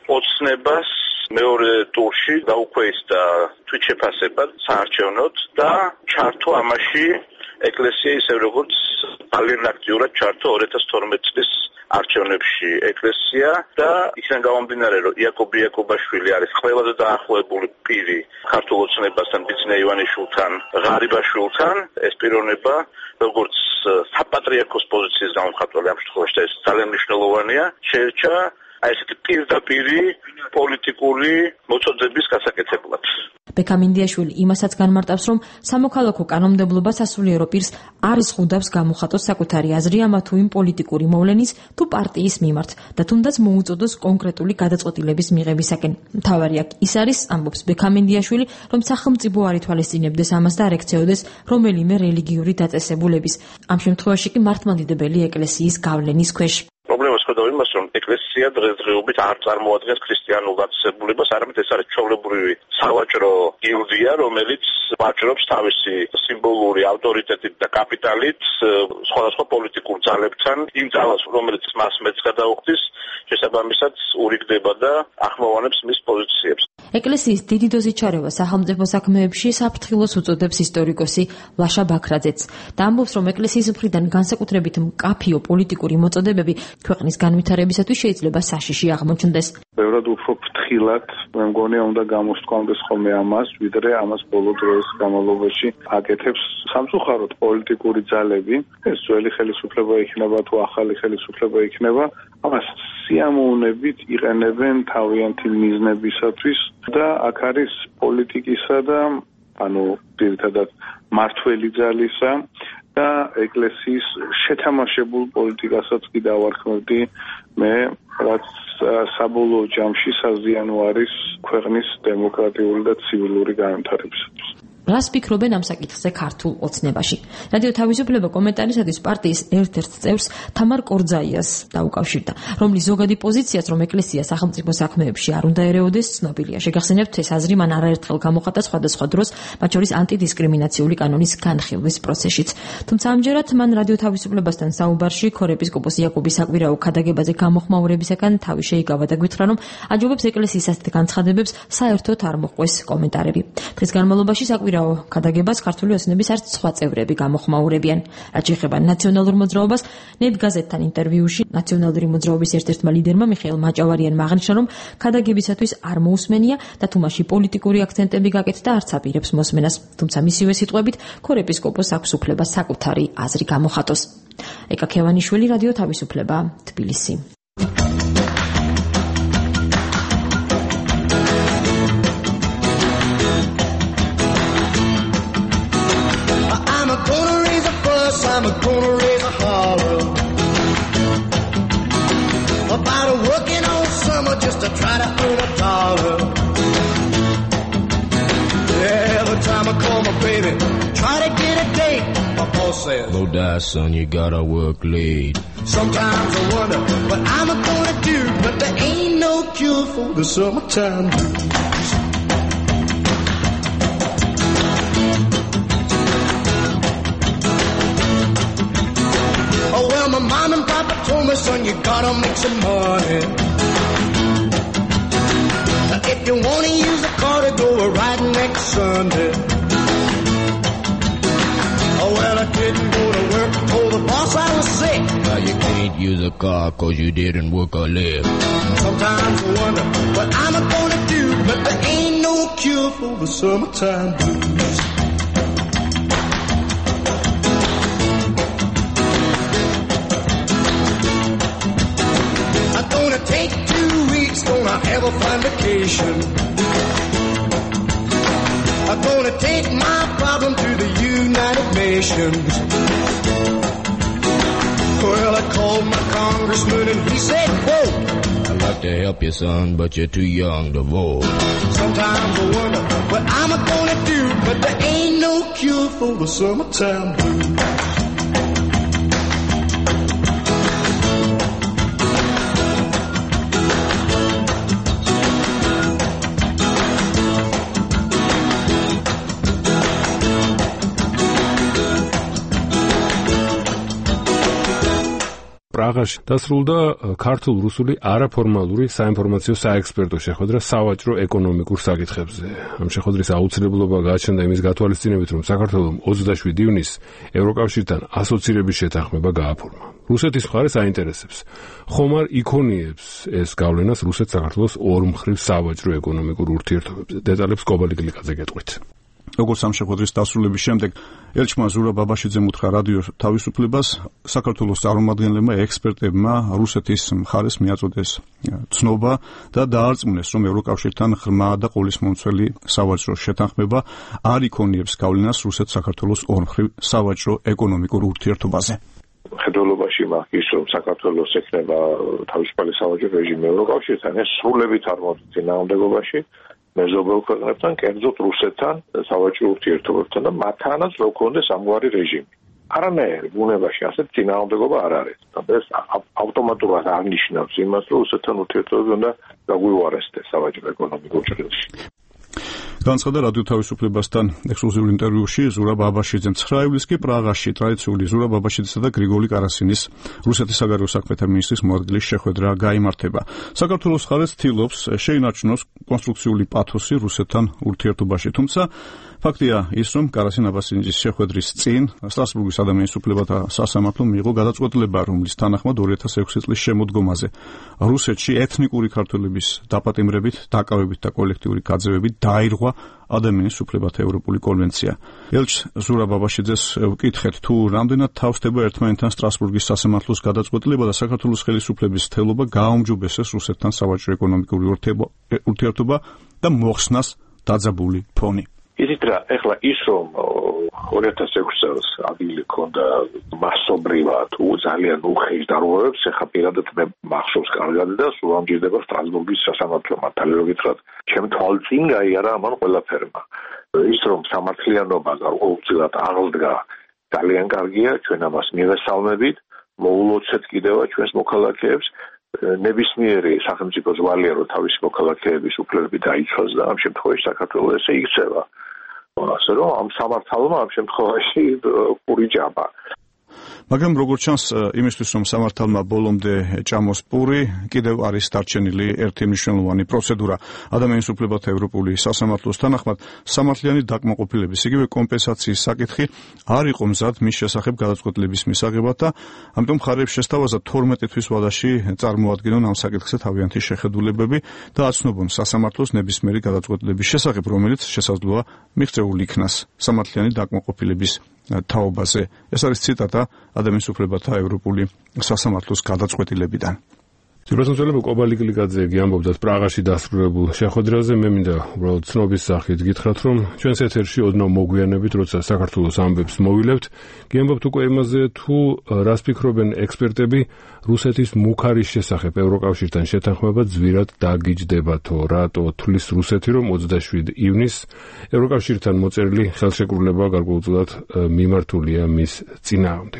ოცნებას მეორე ტურში დაუქვეითდა თვითშეფასებად საარჩევნოდ და ჩართო ამაში ეკლესია ისევ როგორც ძალიან აქტიურად ჩართო ორი ათას თორმეტი წლის არჩევნებში ეკლესია და იქიდან გამომდინარე, რომ იაკობ იაკობაშვილი არის ყველაზე დაახლოებული პირი ქართულ ოცნებასთან, ბიძინა ივანიშვილთან, ღარიბაშვილთან, ეს პიროვნება როგორც საპატრიარქოს პოზიციის გამომხატველი ამ შემთხვევაში და ეს ძალიან მნიშვნელოვანია, შეერჩა აი ესეთი პირდაპირი პოლიტიკური მოწოდების გასაკეთებლად. ბექამინდიაშვილი იმასაც განმარტავს, რომ სამოქალაქო კანონმდებლობა სასულიერო პირს არ ზღუდავს გამოხატოს საკუთარი აზრი ამა თუ იმ პოლიტიკური მოვლენის თუ პარტიის მიმართ და თუნდაც მოუწოდოს კონკრეტული გადაწყვეტილების მიღებისაკენ. მთავარი აქ ის არის, ამბობს ბექამინდიაშვილი, რომ სახელმწიფო არ ითვალისწინებდეს ამას და არ ექცეოდეს რომელიმე რელიგიური დაწესებულების. ამ შემთხვევაში კი მართლმადიდებელი ეკლესიის გავლენის ქვეშ. პრობლემას ხედავ იმას, რომ ეკლესია დღესდღეობით არ წარმოადგენს ქრისტიანულ დაწესებულებას, არამედ ეს არის ჩვეულებრივი სავაჭრო გილდია, რომელიც ვაჭრობს თავისი სიმბოლური ავტორიტეტით და კაპიტალით სხვადასხვა პოლიტიკურ ძალებთან, იმ ძალას, რომელიც მას მეც გადაუხდის, შესაბამისად ურიგდება და ახმოვანებს მის პოზიციებს. ეკლესიის დიდი დოზის ჩარევა სახელმწიფო საქმეებში საფრთხილოს უწოდებს ისტორიკოსი ლაშა ბაქრაძეც და ამბობს, რომ ეკლესიის მხრიდან განსაკუთრებით მკაფიო პოლიტიკური მოწოდებები ქვეყნის განვითარებისათვის შეიძლება საშიში აღმოჩნდეს. ბევრად უფრო ფრთხილად მე მგონია უნდა გამოსტყავდეს ხოლმე ამას, ვიდრე ამას ბოლო დროის განმავლობაში აკეთებს სამწუხაროდ პოლიტიკური ძალები. ეს ძველი ხელისუფლება იქნება თუ ახალი ხელისუფლება იქნება, ამას სიამოვნებით იყენებენ თავიანთი მიზნებისათვის და აქ არის პოლიტიკისა და ანუ ძირითადად მართველი ძალისა და ეკლესიის შეთამაშებულ პოლიტიკასაც კი დავარქმევდი მე, რაც საბოლოო ჯამში საზიანო არის ქვეყნის დემოკრატიული და ცივილური განვითარებისათვის. რას ფიქრობენ ამ საკითხზე ქართულ ოცნებაში? რადიო თავისუფლება კომენტარისათვის პარტიის ერთ-ერთ წევრს თამარ კორძაიას დაუკავშირდა, რომლის ზოგადი პოზიციაც, რომ ეკლესია სახელმწიფო საქმეებში არ უნდა ერეოდეს, ცნობილია. შეგახსენებთ, ეს აზრი მან არაერთხელ გამოხატა სხვადასხვა დროს, მათ შორის ანტიდისკრიმინაციული კანონის განხილვის პროცესშიც. თუმცა ამჯერად მან რადიო თავისუფლებასთან საუბარში ქორეპისკოპოს იაკობის საკვირაო ქადაგებაზე გამოხმაურებისაგან თავი შეიგავა და გვითხრა, რომ აჯობებს ეკლესიის ასეთ განცხადებებს საერთოდ არ მოჰყვეს კომენტარები. დღის განმავლობაში საკვირაო ქადაგებას ქართული ოცნების არც სხვა წევრები გამოხმაურებიან. რაც შეეხება ნაციონალურ მოძრაობას, ნეტ გაზეთთან ინტერვიუში ნაციონალური მოძრაობის ერთ-ერთმა ლიდერმა მიხეილ მაჭავარიანმა აღნიშნა, რომ ქადაგებისათვის არ მოусმენია და თუმაში პოლიტიკური აქცენტები გაკეთდა, არც აპირებს მოსმენას. თუმცა მისივე სიტყვებით, ქორეპისკოპოს აქვს უფლება საკუთარი აზრი გამოხატოს. ეკა ქევანიშვილი, რადიო თავისუფლება, თბილისი. I'm gonna raise a holler about a working all summer just to try to earn a dollar. Yeah, every time I call my baby, try to get a date, my boss says, "Go die, son, you gotta work late." Sometimes I wonder what I'm gonna do, but there ain't no cure for the summertime blues. My mom and papa told me, son, you gotta make some money. Now, if you wanna use a car to go a riding next Sunday. Oh, well, I didn't go to work, told the boss I was sick. Now you can't use a car cause you didn't work or live. Sometimes I wonder what I'm gonna do, but there ain't no cure for the summertime blues. Take two weeks, gonna have a fine vacation. I'm gonna take my problem to the United Nations. Well, I called my congressman and he said, quote, I'd like to help you, son, but you're too young to vote. Sometimes I wonder what I'm gonna do, but there ain't no cure for the summertime blues. პრაღაში დასრულდა ქართულ-რუსული არაფორმალური საინფორმაციო საექსპერტო შეხვედრა სავაჭრო ეკონომიკურ საკითხებზე. ამ შეხვედრის აუცილებლობა გააჩნდა იმის გათვალისწინებით, რომ საქართველოს ოცდაშვიდი ივნისს ევროკავშირთან ასოცირების შეთანხმება გააფორმა. რუსეთის მხარეს აინტერესებს. ხომ არ იქონიებს ეს გავლენას რუსეთ-საქართველოს ორმხრივ სავაჭრო ეკონომიკურ ურთიერთობებზე? დეტალებს კობალიგლიკაძე გეტყვით. როგორც ამ შეხვედრის დასრულების შემდეგ ელჩმა ზურაბ ბაბაშიძემ უთხრა რადიო თავისუფლებას, საქართველოს წარმომადგენლებმა ექსპერტებმა რუსეთის მხარეს მიაწოდეს ცნობა და დაარწმუნეს, რომ ევროკავშირთან ღრმა და ყოვლისმომცველი სავაჭრო შეთანხმება არ იქონიებს გავლენას რუსეთ-საქართველოს ორმხრივ სავაჭრო ეკონომიკურ ურთიერთობაზე. ხედველობაში მაგის რომ საქართველოს ექნება თავისუფალი სავაჭრო რეჟიმი ევროკავშირთან, ეს სრულებით არ მოდის წინააღმდეგობაში მეზობელ ქვეყნებთან, კერძოდ რუსეთთან, სავაჭრო ურთიერთობებთან და მათთანაც რო ქონდეს ამგვარი რეჟიმი. არანაირი ბუნებაში ასეთ წინააღმდეგობა არ არის. ეს ავტომატურად არ ნიშნავს იმას, რომ რუსეთთან ურთიერთობები უნდა გაგვივარესდეს სავაჭრო ეკონომიკურ ჭრილში. განცხადა რადიო თავისუფლებასთან ექსკლუზიურ ინტერვიუში ზურაბ ბაბაშიძემ. ცხრა ივლისს კი პრაღაში ტრადიციული ზურაბ ბაბაშიძისა და გრიგოლი კარასინის რუსეთის საგარეო საქმეთა მინისტრის მოადგილის შეხვედრა გაიმართება. საქართველოს მხარეს ცდილობს შეინარჩუნოს კონსტრუქციული პათოსი რუსეთთან ურთიერთობაში, თუმცა ფაქტია ის, რომ კარასინ აბასიძის შეხვედრის წინ სტრასბურგის ადამიანის უფლებათა სასამართლომ მიიღო გადაწყვეტილება, რომლის თანახმად ორი ათას ექვსი წლის შემოდგომაზე რუსეთში ეთნიკური ქართველების დაპატიმრებით, დაკავებით და კოლექტიური გაძევებით დაირღვა ადამიანის უფლებათა ევროპული კონვენცია. ელჩ ზურაბ ბაბაშიძეს ვკითხეთ, თუ რამდენად თავსდება ერთმანეთთან სტრასბურგის სასამართლოს გადაწყვეტილება და საქართველოს ხელისუფლების ცდილობა გააუმჯობესეს რუსეთთან სავაჭრო ეკონომიკური ურთიერთობა და მოხსნას დაძაბული ფონი. იცით რა, ეხლა ის რომ ორი ათას ექვსი წელს ადგილი ქონდა მასობრივად ძალიან უხეშ დარღვევებს, ეხლა პირადად მე მახსოვს კარგად და სულ ამჯერდება სტრასბურგის სასამართლო მართალი რო გითხრათ, ჩემ თვალწინ გაიარა ამან ყველაფერმა. ის რომ სამართლიანობა გაუწილად აღდგა ძალიან კარგია, ჩვენ ამას მივესალმებით, მოულოცეთ კიდევა ჩვენს მოქალაქეებს, ნებისმიერი სახელმწიფო ზვალია რომ თავისი მოქალაქეების უფლებები დაიცვას და ამ შემთხვევაში საქართველოს ესე იქცევა. ასე რომ ამ სამართალმა ამ შემთხვევაში პური ჯაბა. მაგრამ როგორც ჩანს, იმისთვის რომ სამართალმა ბოლომდე ჭამოს პური, კიდევ არის დარჩენილი ერთი მნიშვნელოვანი პროცედურა. ადამიანის უფლებათა ევროპული სასამართლოს თანახმად სამართლიანი დაკმაყოფილების, იგივე კომპენსაციის საკითხი არ იყო მზად მის შესახებ გადაწყვეტილების მისაღებად და ამიტომ მხარეებს შესთავაზა თორმეტი თვის ვადაში წარმოადგინონ ამ საკითხზე თავიანთი შეხედულებები და აცნობონ სასამართლოს ნებისმიერი გადაწყვეტილების შესახებ, რომელიც შესაძლოა მიღწეულ იქნას სამართლიანი დაკმაყოფილების თაობაზე. ეს არის ციტატა ადამიანის უფლებათა ევროპული სასამართლოს გადაწყვეტილებიდან. ძირფასმცველებო კობალიგლიკაძე გიამბობდა პრაღაში დასრულებულ შეხვედრაზე. მე მინდა უბრალოდ ცნობის სახით გითხრათ, რომ ჩვენს ეთერში ოდნავ მოგვიანებით, როცა საქართველოს ამბებს მოვილებთ, გიამბობთ უკვე იმაზე, თუ რას ფიქრობენ ექსპერტები რუსეთის მუქარის შესახებ ევროკავშირთან შეთანხმება ძვირად დაგიჯდებათო. რატო თulis რუსეთი, რომ ოცდაშვიდი ივნისს ევროკავშირთან მოწერილი ხელშეკრულება გარკვეულწილად მიმართულია მის წინააღმდეგ.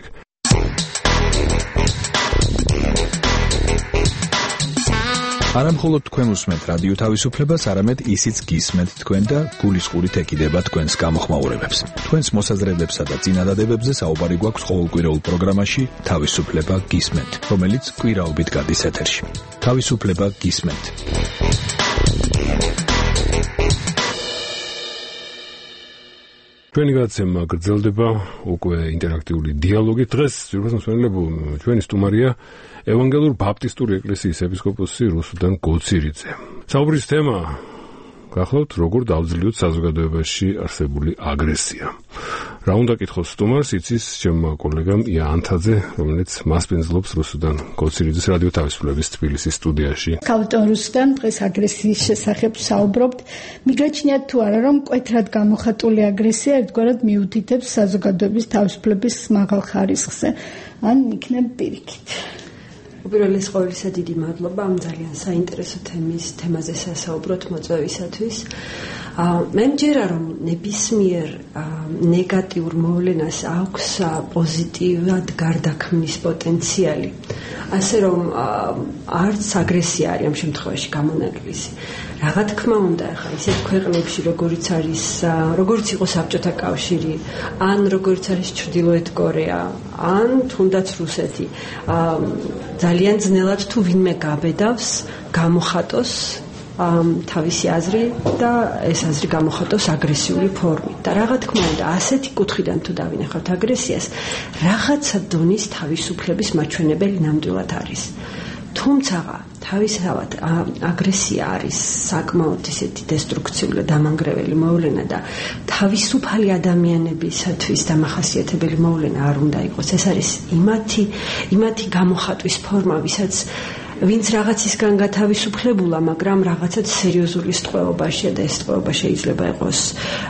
არამხოლოდ თქვენ უსმენთ რადიო თავისუფლებას, არამედ ისიც გისმენთ თქვენ და გულისყურით ეკიდება თქვენს გამოხმაურებებს. თქვენს მოსაზრებებსა და წინადადებებზე საუბარი გვაქვს ყოველკვირეულ პროგრამაში თავისუფლება გისმენთ, რომელიც კვირაობით გადის ეთერში. თავისუფლება გისმენთ. ჩვენი გადაცემა გრძელდება, უკვე ინტერაქტიული დიალოგი. დღეს ძირფასმცველებო ჩვენი სტუმარია ევანგელურ ბაპტისტური ეკლესიის ეპისკოპოსი რუსუდან გოცირიძე. საუბრის თემა გახლავთ, როგორ დავძლიოთ საზოგადოებაში არსებული აგრესია. რა უნდა კითხოს სტუმარს, იცის ჩემმა კოლეგამ ია ანთაძე, რომელიც მასპინძლობს რუსუდან გოცირიძის რადიო თავისუფლების თბილისის სტუდიაში. კავტონ რუსუდან დღეს აგრესიის შესახებ საუბრობთ. მიგაჩნიათ თუ არა, რომ მკვეთრად გამოხატული აგრესია ერთგვარად მიუთითებს საზოგადოების თავისუფლების მაღალ ხარისხზე. ან იქნებ პირიქით. უპირველეს ყოვლისა დიდი მადლობა ამ ძალიან საინტერესო თემის თემაზე სასაუბროთ მოწვევისათვის. მე მჯერა რომ ნებისმიერ ნეგატიურ მოვლენას აქვს პოზიტიურად გარდაქმნის პოტენციალი. ასე რომ არც აგრესია არის ამ შემთხვევაში გამონაკლისი. Რა თქმა უნდა, ახლა ისეთ ქვეყნებში, როგორიც არის, როგორც იყო საბჭოთა კავშირი, ან როგორც არის ჩრდილოეთ კორეა, ან თუნდაც რუსეთი, ძალიან ძნელად თუ ვინმე გაბედავს, გამოხატოს თავისი აზრი და ეს აზრი გამოხატოს აგრესიული ფორმით. და რა თქმა უნდა, ასეთი კუთხიდან თუ დავინახავთ აგრესიას, რაღაცა დონის თავისუფლების მაჩვენებელი ნამდვილად არის. თუმცა თავისთავად აგრესია არის საკმაოდ ისეთი დესტრუქციული დამანგრეველი მოვლენა და თავისუფალი ადამიანებისათვის დამახასიათებელი მოვლენა არ უნდა იყოს. ეს არის იმათი იმათი გამოხატვის ფორმა, ვისაც ვინც რაღაცისგან გათავისუფლებულა, მაგრამ რაღაცად სერიოზული სტყვეობაშია და ეს სტყვეობა შეიძლება იყოს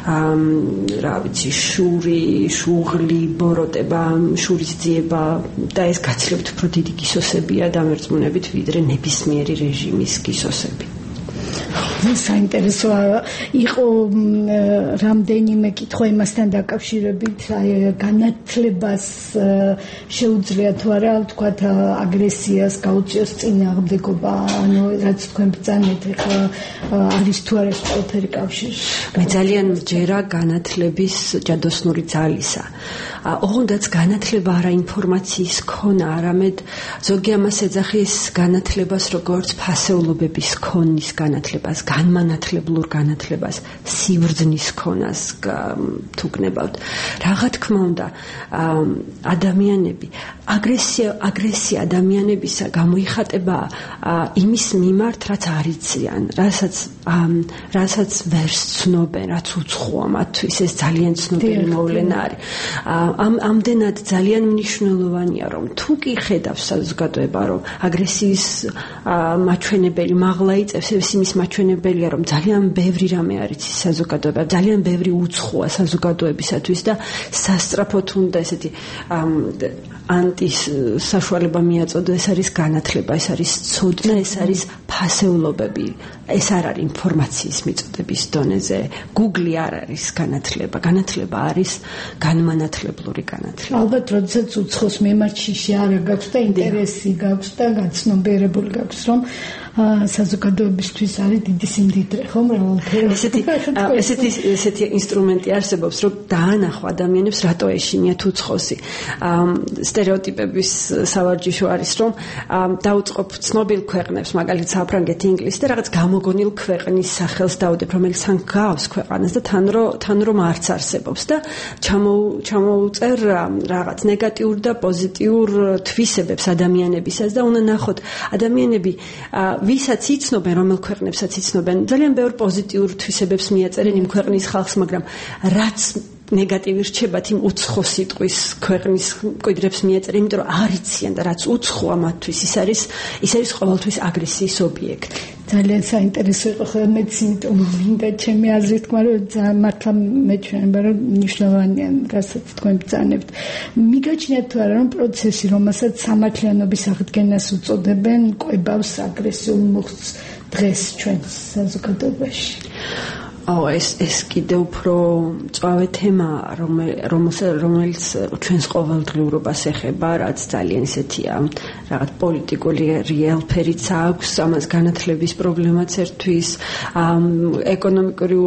რა ვიცი, შური, შუღლი, ბოროტება, შურის ძიება და ეს გაცილებით უფრო დიდი გისოსებია დამერწმუნებით, ვიდრე ნებისმიერი რეჟიმის გისოსები. საინტერესო იყო რამდენიმე კითხვა იმასთან დაკავშირებით, განათლებას შეუძლია თუ არა თქვათ აგრესიას გაუწიოს წინააღმდეგობა, ანუ რაც თქვენ ბრძანეთ, ეხლა არის თუ არა ყველაფერი კავშირში. მე ძალიან მჯერა განათლების ჯადოსნური ძალისა. ოღონდაც განათლება არა ინფორმაციის ქონა, არამედ ზოგი ამას ეძახის განათლებას როგორც ფასეულობების ქონის განათლებას, განმანათლებლურ განათლებას, სიბრძნის ქონას თუ გნებავთ. რა თქმა უნდა, ადამიანები, აგრესია, აგრესია ადამიანებისა გამოიხატება იმის მიმართ, რაც არ იციან, რასაც რასაც ვერ ცნობენ, რაც უცხოა მათთვის, ეს ძალიან ცნობილი მოვლენა არის. ამ ამდენად ძალიან მნიშვნელოვანია, რომ თუ კი ხედავს საზოგადოება, რომ აგრესიის მაჩვენებელი მაღლა იწევს, ეს იმის მაჩვენებელია, რომ ძალიან ბევრი რამე არის ის საზოგადოება, ძალიან ბევრი უცხოა საზოგადოებისათვის და სასწრაფოდ უნდა ესეთი ანტის საშუალება მიაწოდო, ეს არის განათლება, ეს არის ცოდნა, ეს არის ფასეულობები. ეს არ არის ინფორმაციის მიწოდების დონეზე. Google არ არის განათლება, განათლება არის განმანათლებლური განათლება. ალბათ, როდესაც უცხოს მიმართ შიში არ გაქვს და ინტერესი გაქვს და გაცნობიერებული გაქვს, რომ საზოგადოებისთვის არის დიდი სიმდიდრე, ხომ რა? ესეთი ესეთი ესეთი ინსტრუმენტი არსებობს, რომ დაანახო ადამიანებს, რატო ეშინიათ უცხოსი. სტერეოტიპების სავარჯიშო არის, რომ დაუწყობ ცნობილ ქვეყნებს, მაგალითად საფრანგეთი, ინგლისი და რაღაც გამოგონილ ქვეყნის სახელს დაუდებ, რომელიც თან გავს ქვეყანას და თან რო თან რომ არც არსებობს და ჩამოუწერ რაღაც ნეგატიურ და პოზიტიურ თვისებებს ადამიანებისას და უნდა ნახოთ ადამიანები ვისაც იცნობენ, რომელ ქვეყნებსაც იცნობენ, ძალიან ბევრ პოზიტიურ თვისებებს მიაწერენ იმ ქვეყნის ხალხს, მაგრამ რაც ნეგატივი რჩებათ იმ უცხო სიტყვის ქვეყნის მკვიდრებს მიაწერენ, იმიტომ რომ არ იციან და რაც უცხოა მათთვის, ის არის ის არის ყოველთვის აგრესიის ობიექტი. ძალიან საინტერესო იყო ხოლმე მეც, იმიტომ მინდა ჩემი აზრით, მაგრამ მართლა მეჩვენება, რომ მნიშვნელოვანია, რასაც თქვენ ბრძანებთ. მიგაჩნიათ თუ არა, რომ პროცესი, რომელსაც სამართლიანობის აღდგენას უწოდებენ, კვებავს აგრესიულ მუხტს დღეს ჩვენს საზოგადოებაში? აუ ეს ეს კიდევ უფრო მწვავე თემაა, რომელიც ჩვენს ყოველდღიურობას ეხება, რაც ძალიან ისეთია, რაღაც პოლიტიკური რეალფერიც აქვს, ამას განათლების პრობლემაც ერთვის, ეკონომიკური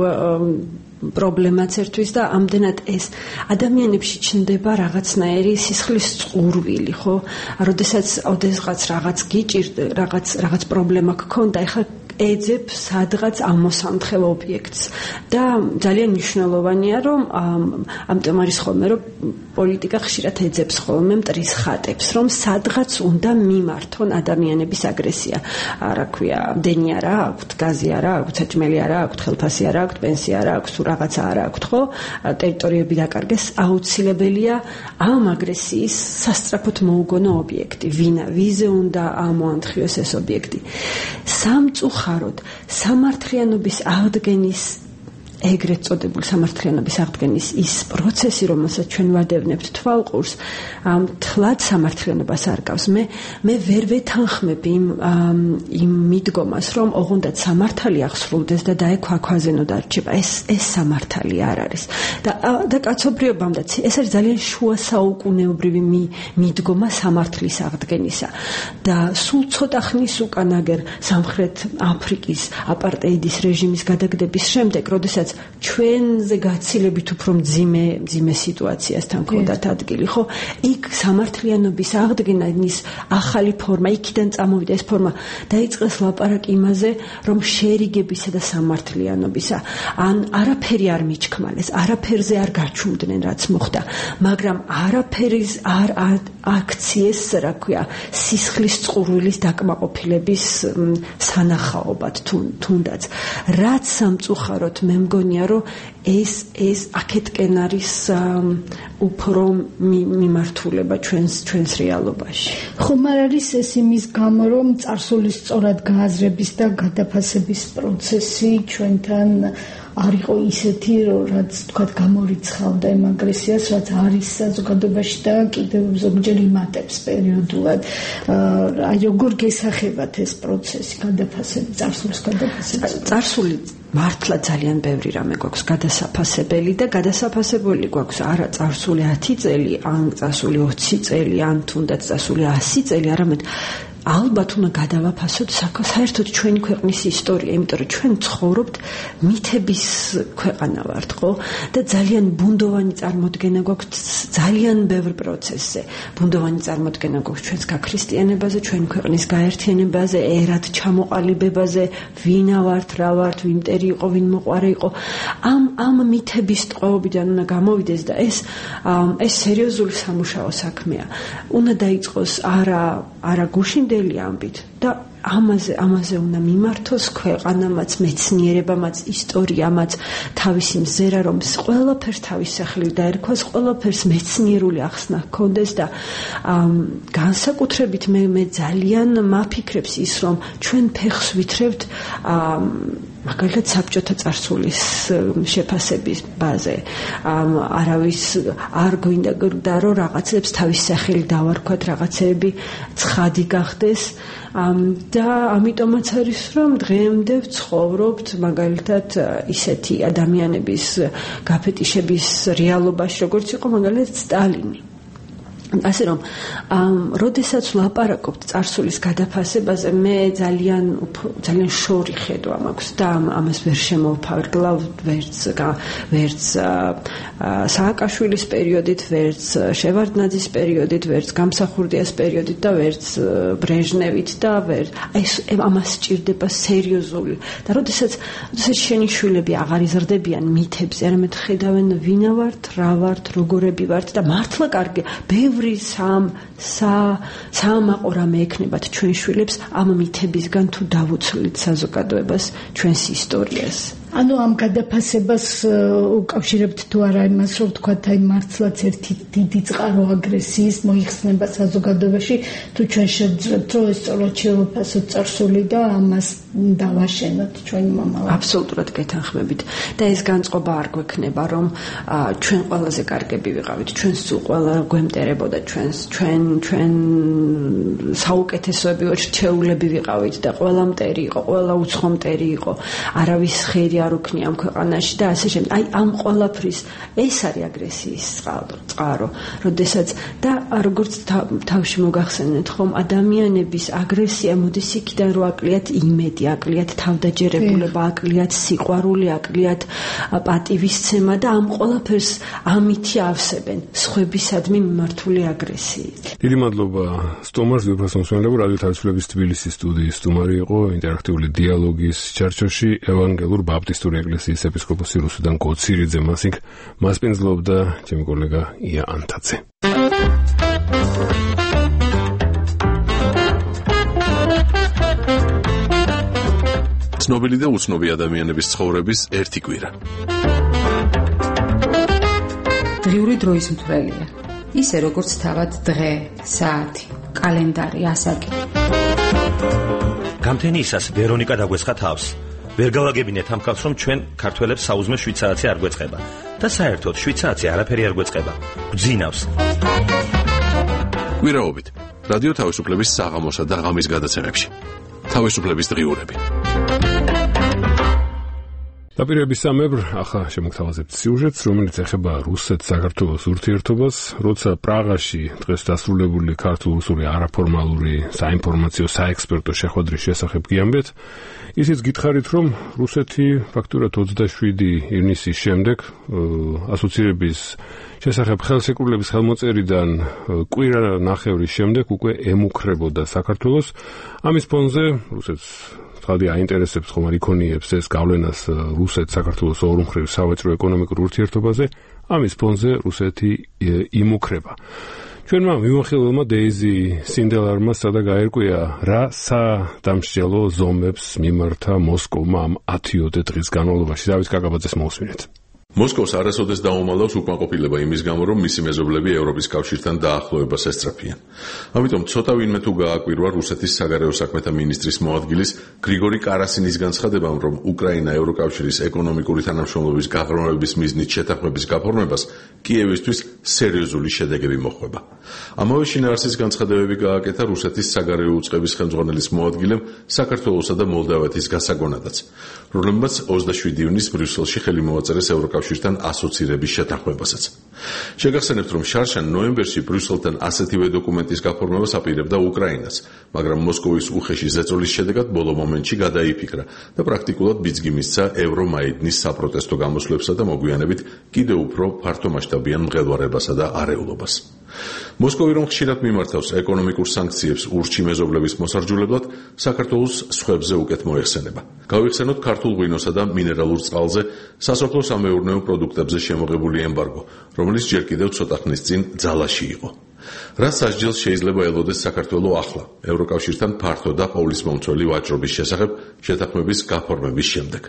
პრობლემაც ერთვის და ამდენად ეს ადამიანებში ჩნდება რაღაცნაირი სისხლის წყურვილი, ხო? როდესაც ოდესღაც რაღაც გიჭირდა, რაღაც რაღაც პრობლემა გქონდა, ეხლა ეძებ სადღაც ამოსამთხელ ობიექტს და ძალიან მნიშვნელოვანია, რომ ამიტომ არის ხოლმე, რომ პოლიტიკა ხშირად ეძებს ხოლმე მტრის ხატებს, რომ სადღაც უნდა მიმართონ ადამიანების აგრესია. რა ქვია, დენი არა აქვთ, გაზი არა აქვთ, საჭმელი არა აქვთ, ხელფასი არა აქვთ, პენსია არა აქვთ, თუ რაღაცა არა აქვთ, ხო? ტერიტორიები დაკარგეს, აუცილებელია ამ აგრესიის სასწრაფოდ მოუგონო ობიექტი. ვინა, ვიზე უნდა ამოანთხრიოს ეს ობიექტი. სამწუხაროდ სამართლიანობის აღდგენის ეგრეთ წოდებული სამართლიანობის აღდგენის ის პროცესი, რომელსაც ჩვენ ვადევნებთ თვალყურს, თლად სამართლიანობას არ გავს. მე მე ვერ ვეთანხმებ იმ იმ მიდგომას, რომ ოღონდ სამართალი აღსრულდეს და დაექვაქვაზენო დარჩება. ეს ეს სამართალი არ არის. და და კაცობრიობამდე ეს არის ძალიან შუა საუკუნეობრივი მიდგომა სამართლის აღდგენისა. და სულ ცოტა ხნის უკან აგერ სამხრეთ აფრიკის აპარტეიდის რეჟიმის გადაგდების შემდეგ, როდესაც ჩვენზე გაცილებით უფრო მძიმე მძიმე სიტუაციასთან ქონდათ ადგილი, ხო? იქ სამართლიანობის აღდგენის ახალი ფორმა, იქიდან წამოვიდა ეს ფორმა, დაიწყეს ლაპარაკი იმაზე, რომ შერიგებისა და სამართლიანობისა, ან არაფერი არ მიჩქმალეს, არაფერზე არ გაჩუმდნენ, რაც მოხდა, მაგრამ არაფერის არ აქციეს, რა ქვია, სისხლის წყურვილის დაკმაყოფილების სანახაობად თუნდაც. რაც სამწუხაროდ მე მგონია, რომ ეს ეს აქეთკენ არის უფრო მიმართულება ჩვენს ჩვენს რეალობაში. ხომ არ არის ეს იმის გამო, რომ წარსულის სწორად გააზრების და გადაფასების პროცესი ჩვენთან არ იყო ისეთი, რაც თქვა გამორიცხავდა იმ აგრესიას, რაც არის საზოგადოებაში და კიდევ ზოგჯერ იმატებს პერიოდულად. აი როგორ გესახებათ ეს პროცესი, გადაფასები, წარსულის გადაფასება? წარსული მართლა ძალიან ბევრი რამე გვაქვს გადასაფასებელი და გადასაფასებელი გვაქვს არა წარსული ათი წელი, ან წარსული ოცი წელი, ან თუნდაც წარსული ასი წელი, არამედ ალბათ უნდა გადავაფასოთ საერთოდ ჩვენი ქვეყნის ისტორია, იმიტომ რომ ჩვენ ცხოვრობთ მითების ქვეყანა ვართ, ხო? და ძალიან ბუნდოვანი წარმოდგენა გვაქვს ძალიან ბევრ პროცესზე. ბუნდოვანი წარმოდგენა გვაქვს ჩვენს გაქრისტიანებაზე, ჩვენი ქვეყნის გაერთიანებაზე, ერად ჩამოყალიბებაზე, ვინა ვართ, რა ვართ, ვინ მტერი იყო, ვინ მოყვარე იყო. ამ ამ მითების ტყვეობიდან უნდა გამოვიდეს და ეს ეს სერიოზული სამუშაო საქმეა. უნდა დაიწყოს არა არა გუშინ ამბით და ამაზე ამაზე უნდა მიმართოს ქვეყანამაც, მეცნიერებამაც, ისტორიამაც, თავისი მზერა, რომ ყველაფერს თავის სახელი დაერქვას, ყველაფერს მეცნიერული ახსნა ჰქონდეს და განსაკუთრებით მე მე ძალიან მაფიქრებს ის, რომ ჩვენ ფეხს ვითრევთ მაგალითად საბჭოთა წარსულის შეფასების ბაზე. არავის არ გვინდა რომ რაღაცებს თავის სახელი დავარქვათ, რაღაცები ცხადი გახდეს და ამიტომაც არის რომ დღემდე ვცხოვრობთ მაგალითად ისეთი ადამიანების გაფეტიშების რეალობაში, როგორც იყო მაგალითად სტალინი. ასე რომ, როდესაც ვლაპარაკობთ წარსულის გადაფასებაზე, მე ძალიან ძალიან შორი ხედვა მაქვს და ამას ვერ შემოვფარგლავ ვერც ვერც სააკაშვილის პერიოდით, ვერც შევარდნაძის პერიოდით, ვერც გამსახურდიას პერიოდით და ვერც ბრეჟნევით და ვერ ეს ამას სჭირდება სერიოზული. და როდესაც როდესაც შენი შვილები აღარ იზრდებიან მითებზე, არამედ ხედავენ ვინა ვართ, რა ვართ, როგორები ვართ და მართლა კარგი სამ სა საამაყო რამე ექნებათ ჩვენ შვილებს ამ მითებისგან თუ დავუცლით საზოგადოებას, ჩვენს ისტორიას. ანუ ამ გადაფასებას უკავშირებთ თუ არა იმას, რომ თქვათ აი მართლაც ერთი დიდი წყარო აგრესიის მოიხსნება საზოგადოებაში, თუ ჩვენ შევძლებთ, რომ ეს სწორად შევაფასოთ წარსული და ამას დავაშენოთ ჩვენი მომავალი. აბსოლუტურად გეთანხმებით და ეს განწყობა არ გვექნება, რომ ჩვენ ყველაზე კარგები ვიყავით, ჩვენ სულ ყველა გვემტერებოდა ჩვენს ჩვენ ჩვენ საუკეთესოები რჩეულები ვიყავით და ყველა მტერი იყო, ყველა უცხო მტერი იყო, არავის ხერი არ უქნია ამ ქვეყანაში და ასე შემდეგ. აი ამ ყველაფრის ეს არის აგრესიის წყარო, როდესაც და როგორც თავში მოგახსენეთ ხომ, ადამიანების აგრესია მოდის იქიდან, რომ აკლიათ იმედი, აკლიათ თავდაჯერებულება, აკლიათ სიყვარული, აკლიათ პატივისცემა და ამ ყველაფერს ამითი ავსებენ სხვებისადმი მიმართული აგრესიით. დიდი მადლობა სტუმარს, ვიფასონსვენებო რადიო თავისუფლების თბილისის სტუდიის სტუმარი იყო ინტერაქტიული დიალოგის ჩარჩოში ევანგელურ ბაპტისტური ეკლესიის ეპისკოპოსი რუსუდან კოცირიძე, მასინგ მასპინძლობდა ჩემი კოლეგა ია ანთაძე. ცნობილი და უცნობი ადამიანების ცხოვრების ერთი კვირა. დღიური დროის მთვრელია. ისე როგორც თავად დღე, საათი, კალენდარი, ასაკი. გამთენიისას ვერონიკა დაგვესხა თავს. ვერ გავაგებინეთ ამ კაცს, რომ ჩვენ ქართველებს საუზმე შვიდ საათი არ გვეწყება. და საერთოდ შვიდ საათი არაფერი არ გვეწყება. გძინავს. გვირაობით. რადიო თავისუფლების საღამოსა და ღამის გადაცემებში. თავისუფლების დღიურები. დაპირებისამებრ ახლა შემოგთავაზებთ სიუჟეტს, რომელიც ეხება რუსეთ-საქართველოს ურთიერთობას, როცა პრაღაში დღეს დასრულებული ქართულ-რუსული არაფორმალური საინფორმაციო საექსპერტო შეხვედრის შესახებ გიამბეთ. ისიც გითხარით, რომ რუსეთი ფაქტურად ოცდაშვიდი ივნისის შემდეგ ასოცირების შესახებ ხელშეკრულების ხელმოწერიდან კვირა ნახევრის შემდეგ უკვე ემუქრებოდა საქართველოს. ამის ფონზე რუსეთს ხალხი აინტერესებს ხომ არ იქონიებს ეს გავლენას რუსეთ-საქართველოს ორმხრივ სავაჭრო ეკონომიკურ ურთიერთობაზე. ამის ფონზე რუსეთი იმუქრება. ჩვენმა მიმოხილველმა დეიზი სინდელარმა სადა გაერკვია, რა სადამსჯელო ზომებს მიმართა მოსკოვმა ამ ათიოდე დღის განმავლობაში. დავით კაკაბაძეს მოусმინეთ. მოსკოვს არასოდეს დაუმალავს უკმაყოფილება იმის გამო, რომ მისი მეზობლები ევროპის კავშირთან დაახლოებას ესწრაფიან. ამიტომ ცოტა ვინმე თუ გააკვირვა რუსეთის საგარეო საქმეთა მინისტრის მოადგილის გრიგორი კარასინის განცხადებამ, რომ უკრაინა ევროკავშირის ეკონომიკური თანამშრომლობის გაღრმავების მიზნით შეთანხმების გაფორმებას კიევისთვის სერიოზული შედეგები მოჰყვება. ამავე შინაარსის განცხადებები გააკეთა რუსეთის საგარეო უწყების ხელმძღვანელის მოადგილემ საქართველოსა და მოლდავეთის გასაგონადაც, რომლებმაც ოცდაშვიდი ივნისს ბრიუსელში ხელი მოაწერეს ევროკავშირთან ასოცირების შეთანხმებასაც. შეგახსენებთ, რომ შარშან ნოემბერში ბრიუსელთან ასეთივე დოკუმენტის გაფორმებას აპირებდა უკრაინას, მაგრამ მოსკოვის უხეში ზეწოლის შედეგად ბოლო მომენტში გადაიფიქრა და პრაქტიკულად ბიძგი მისცა ევრომაიდნის საპროტესტო გამოსვლებსა და მოგვიანებით კიდევ უფრო ფართომასშტაბიან მღელვარებასა და არეულობას. მოსკოვი რომ ხშირად მიმართავს ეკონომიკურ სანქციებს ურჩი მეზობლების მოსარჯულებლად, საქართველოს სხვებზე უკეთ მოეხსენება. გავიხსენოთ ქართულ ღვინოსა და მინერალურ წყალზე, სასოფლო-სამეურნეო პროდუქტებზე შემოღებული ემბარგო, რომელიც ჯერ კიდევ ცოტა ხნის წინ ძალაში იყო. რა სასჯელს შეიძლება ელოდეს საქართველო ახლა, ევროკავშირთან ფართო და ყოვლისმომცველი ვაჭრობის შესახებ შეთანხმების გაფორმების შემდეგ.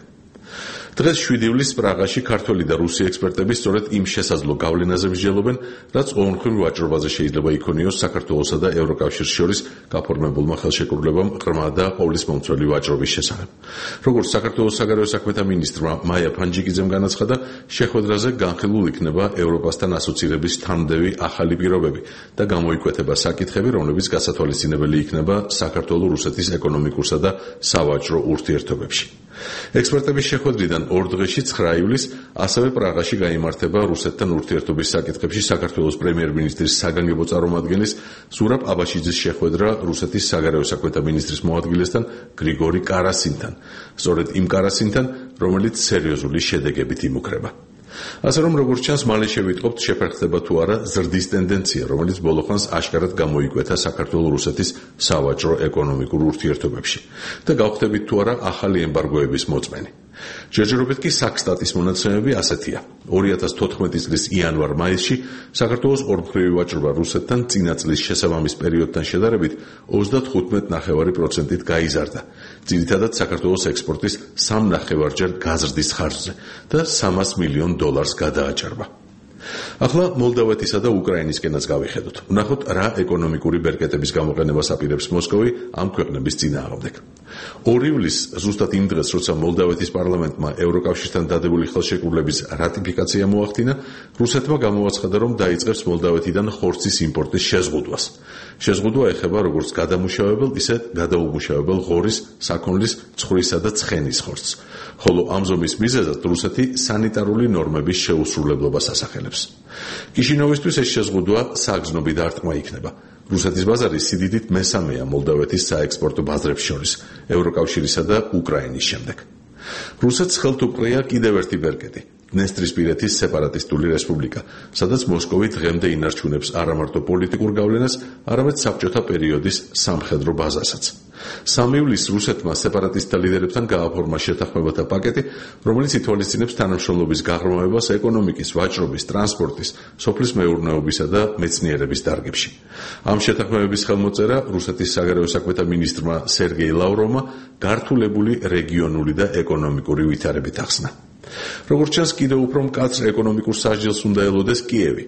დღეს შვიდი ივლისს პრაღაში ქართველი და რუსი ექსპერტები სწორედ იმ შესაძლო გავლენაზე მსჯელობენ, რაც ორმხრივ ვაჭრობაზე შეიძლება იქონიოს საქართველოსა და ევროკავშირს შორის გაფორმებულმა ხელშეკრულებამ ღრმა და ყოვლისმომცველი ვაჭრობის შესახებ. როგორც საქართველოს საგარეო საქმეთა მინისტრმა მაია ფანჯიკიძემ განაცხადა, შეხვედრაზე განხილულ იქნება ევროპასთან ასოცირების თანმდევი ახალი პირობები და გამოიკვეთება საკითხები, რომლებიც გასათვალისწინებელი იქნება საქართველო-რუსეთის ეკონომიკურსა და სავაჭრო ურთიერთობებში. ექსპერტების შეხვედრიდან ორ დღეში ცხრა ივლისს ასევე პრაღაში გაიმართება რუსეთთან ურთიერთობის საკითხებში საქართველოს პრემიერ-მინისტრის საგანგებო წარმომადგენლის ზურაბ აბაშიძის შეხვედრა რუსეთის საგარეო საქმეთა მინისტრის მოადგილესთან გრიგორი კარასინთან, სწორედ იმ კარასინთან, რომელიც სერიოზული შედეგებით იმუქრება. ასე რომ როგორც ჩანს, მალე შევიტყობთ შეფერხდება თუ არა ზრდის ტენდენცია, რომელიც ბოლოხანს აშკარად გამოიკვეთა საქართველოს-რუსეთის სავაჭრო ეკონომიკურ ურთიერთობებში და გავხდებით თუ არა ახალი ემბარგოების მოწმენი. ჯერჯერობით კი საქსტატის მონაცემები ასეთია. ორი ათას თოთხმეტი წლის იანვარ-მაისში საქართველოს ორმხრივი ვაჭრობა რუსეთთან წინა წლის შესაბამის პერიოდთან შედარებით ოცდათხუთმეტ ნახევარი პროცენტით გაიზარდა. ძირითადად საქართველოს ექსპორტის სამ ნახევარჯერ გაზრდის ხარჯზე და სამას მილიონ დოლარს გადააჭარბა. ახლა მოლდავეთისა და უკრაინისკენაც გავიხედოთ. ვნახოთ რა ეკონომიკური ბერკეტების გამოყენებას აპირებს მოსკოვი ამ ქვეყნების წინააღმდეგ. ორი ივლისს, ზუსტად იმ დღეს, როცა მოლდავეთის პარლამენტმა ევროკავშირთან დადებული ხელშეკრულების რატიფიკაცია მოახდინა, რუსეთმა გამოაცხადა, რომ დაიწყებს მოლდავეთიდან ხორცის იმპორტის შეზღუდვას. შეზღუდვა ეხება როგორც გადამუშავებელ, ისე გადაუმუშავებელ ღორის, საქონლის, ცხვრისა და ცხენის ხორცს. ხოლო ამ ზომის მიზეზად რუსეთი სანიტარული ნორმების შეუსრულებლობას ასახელებს. კიშინოვისთვის ეს შეზღუდვა საგზნობი დარტყმა იქნება. რუსეთის ბაზარი სიდიდით მესამეა მოლდავეთის საექსპორტო ბაზრებს შორის, ევროკავშირისა და უკრაინის შემდეგ. რუსეთს ხელთ უკრია კიდევ ერთი ბერკეტი, დნესტრისპირეთის სეპარატისტული რესპუბლიკა, სადაც მოსკოვი დღემდე ინარჩუნებს არა მარტო პოლიტიკურ გავლენას, არამედ საბჭოთა პერიოდის სამხედრო ბაზასაც. სამი ივლისს რუსეთმა სეპარატისტთა ლიდერებთან გააფორმა შეთანხმებათა პაკეტი, რომელიც ითვალისწინებს თანამშრომლობის გაღრმავებას ეკონომიკის, ვაჭრობის, ტრანსპორტის, სოფლის მეურნეობისა და მეცნიერების დარგებში. ამ შეთანხმებების ხელმოწერა რუსეთის საგარეო საქმეთა მინისტრმა სერგეი ლავროვმა გართულებული რეგიონული და ეკონომიკური ვითარებით ახსნა. როგორც ჩანს, კიდევ უფრო მკაცრ ეკონომიკურ სასჯელს უნდა ელოდეს კიევი.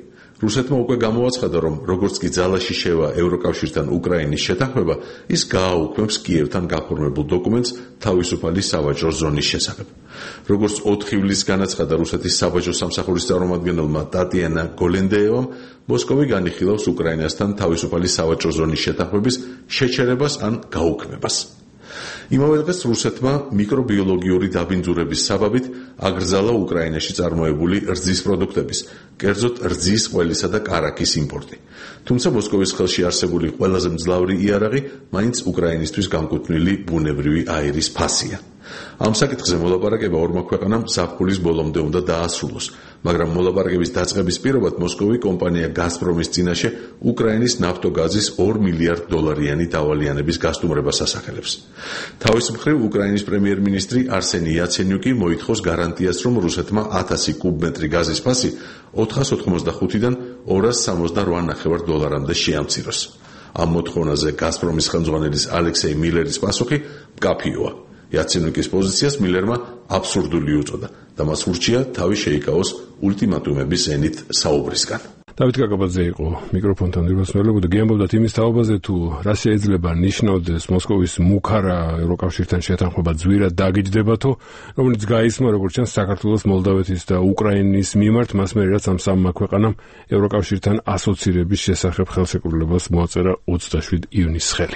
რუსეთმა უკვე გამოაცხადა, რომ როგორც კი ძალაში შევა ევროკავშირთან უკრაინის შეთანხმება, ის გააუქმებს კიევთან გაფორმებულ დოკუმენტს თავისუფალი სავაჭრო ზონის შესახებ. როგორც ოთხი ივლისს განაცხადა რუსეთის საბაჟო სამსახურის წარმომადგენელმა ტატიანა გოლენდეევამ, მოსკოვი განიხილავს უკრაინასთან თავისუფალი სავაჭრო ზონის შეთანხმების შეჩერებას ან გაუქმებას. იმავე დღეს რუსეთმა მიკრობიოლოგიური დაბინძურების საბაბით აკრძალა უკრაინაში წარმოებული რძის პროდუქტების, კერძოდ რძის ყველისა და კარაქის იმპორტი. თუმცა მოსკოვის ხელში არსებული ყველაზე მძლავრი იარაღი მაინც უკრაინისთვის განკუთვნილი ბუნებრივი აირის ფასია. ამ საკითხზე მოლაპარაკება ორმა ქვეყანამ ზაფხულის ბოლომდე უნდა დაასრულოს, მაგრამ მოლაპარაკების დაწყების პირობად მოსკოვი კომპანია გაზპრომის წინაშე უკრაინის ნავთოგაზის ორ მილიარდ დოლარიანი დავალიანების გასტუმრებას ასახელებს. თავის მხრივ უკრაინის პრემიერ-მინისტრი არსენი იაცენიუკი მოითხოვს გარანტიას, რომ რუსეთმა ათასი კუბმეტრი გაზის ფასი ოთხას ოთხმოცდახუთიდან ორას სამოცდაოთხ ნახევარ დოლარამდე შეამციროს. ამ მოთხოვნაზე გაზპრომის ხელმძღვანელის ალექსეი მილერის პასუხი მკაფიოა. იაცენიუკის პოზიციას მილერმა აბსურდული უწოდა და მას ურჩია თავი შეიკავოს ულტიმატუმების ენით საუბრისგან. დავით კაკაბაძე იყო მიკროფონთან მიღწევრებოდა გიამბობდა იმის თაობაზე თუ რა შეიძლება ნიშნავდეს მოსკოვის მუქარა ევროკავშირთან შეთანხმება ძვირად დაგიჯდებათო, რომელიც გაისმა როგორც ჩანს საქართველოს, მოლდავეთის და უკრაინის მიმართ, მას მერე რაც ამ სამმა ქვეყანამ ევროკავშირთან ასოცირების შესახებ ხელშეკრულებას მოაწერა ოცდაშვიდი ივნისის ხელი.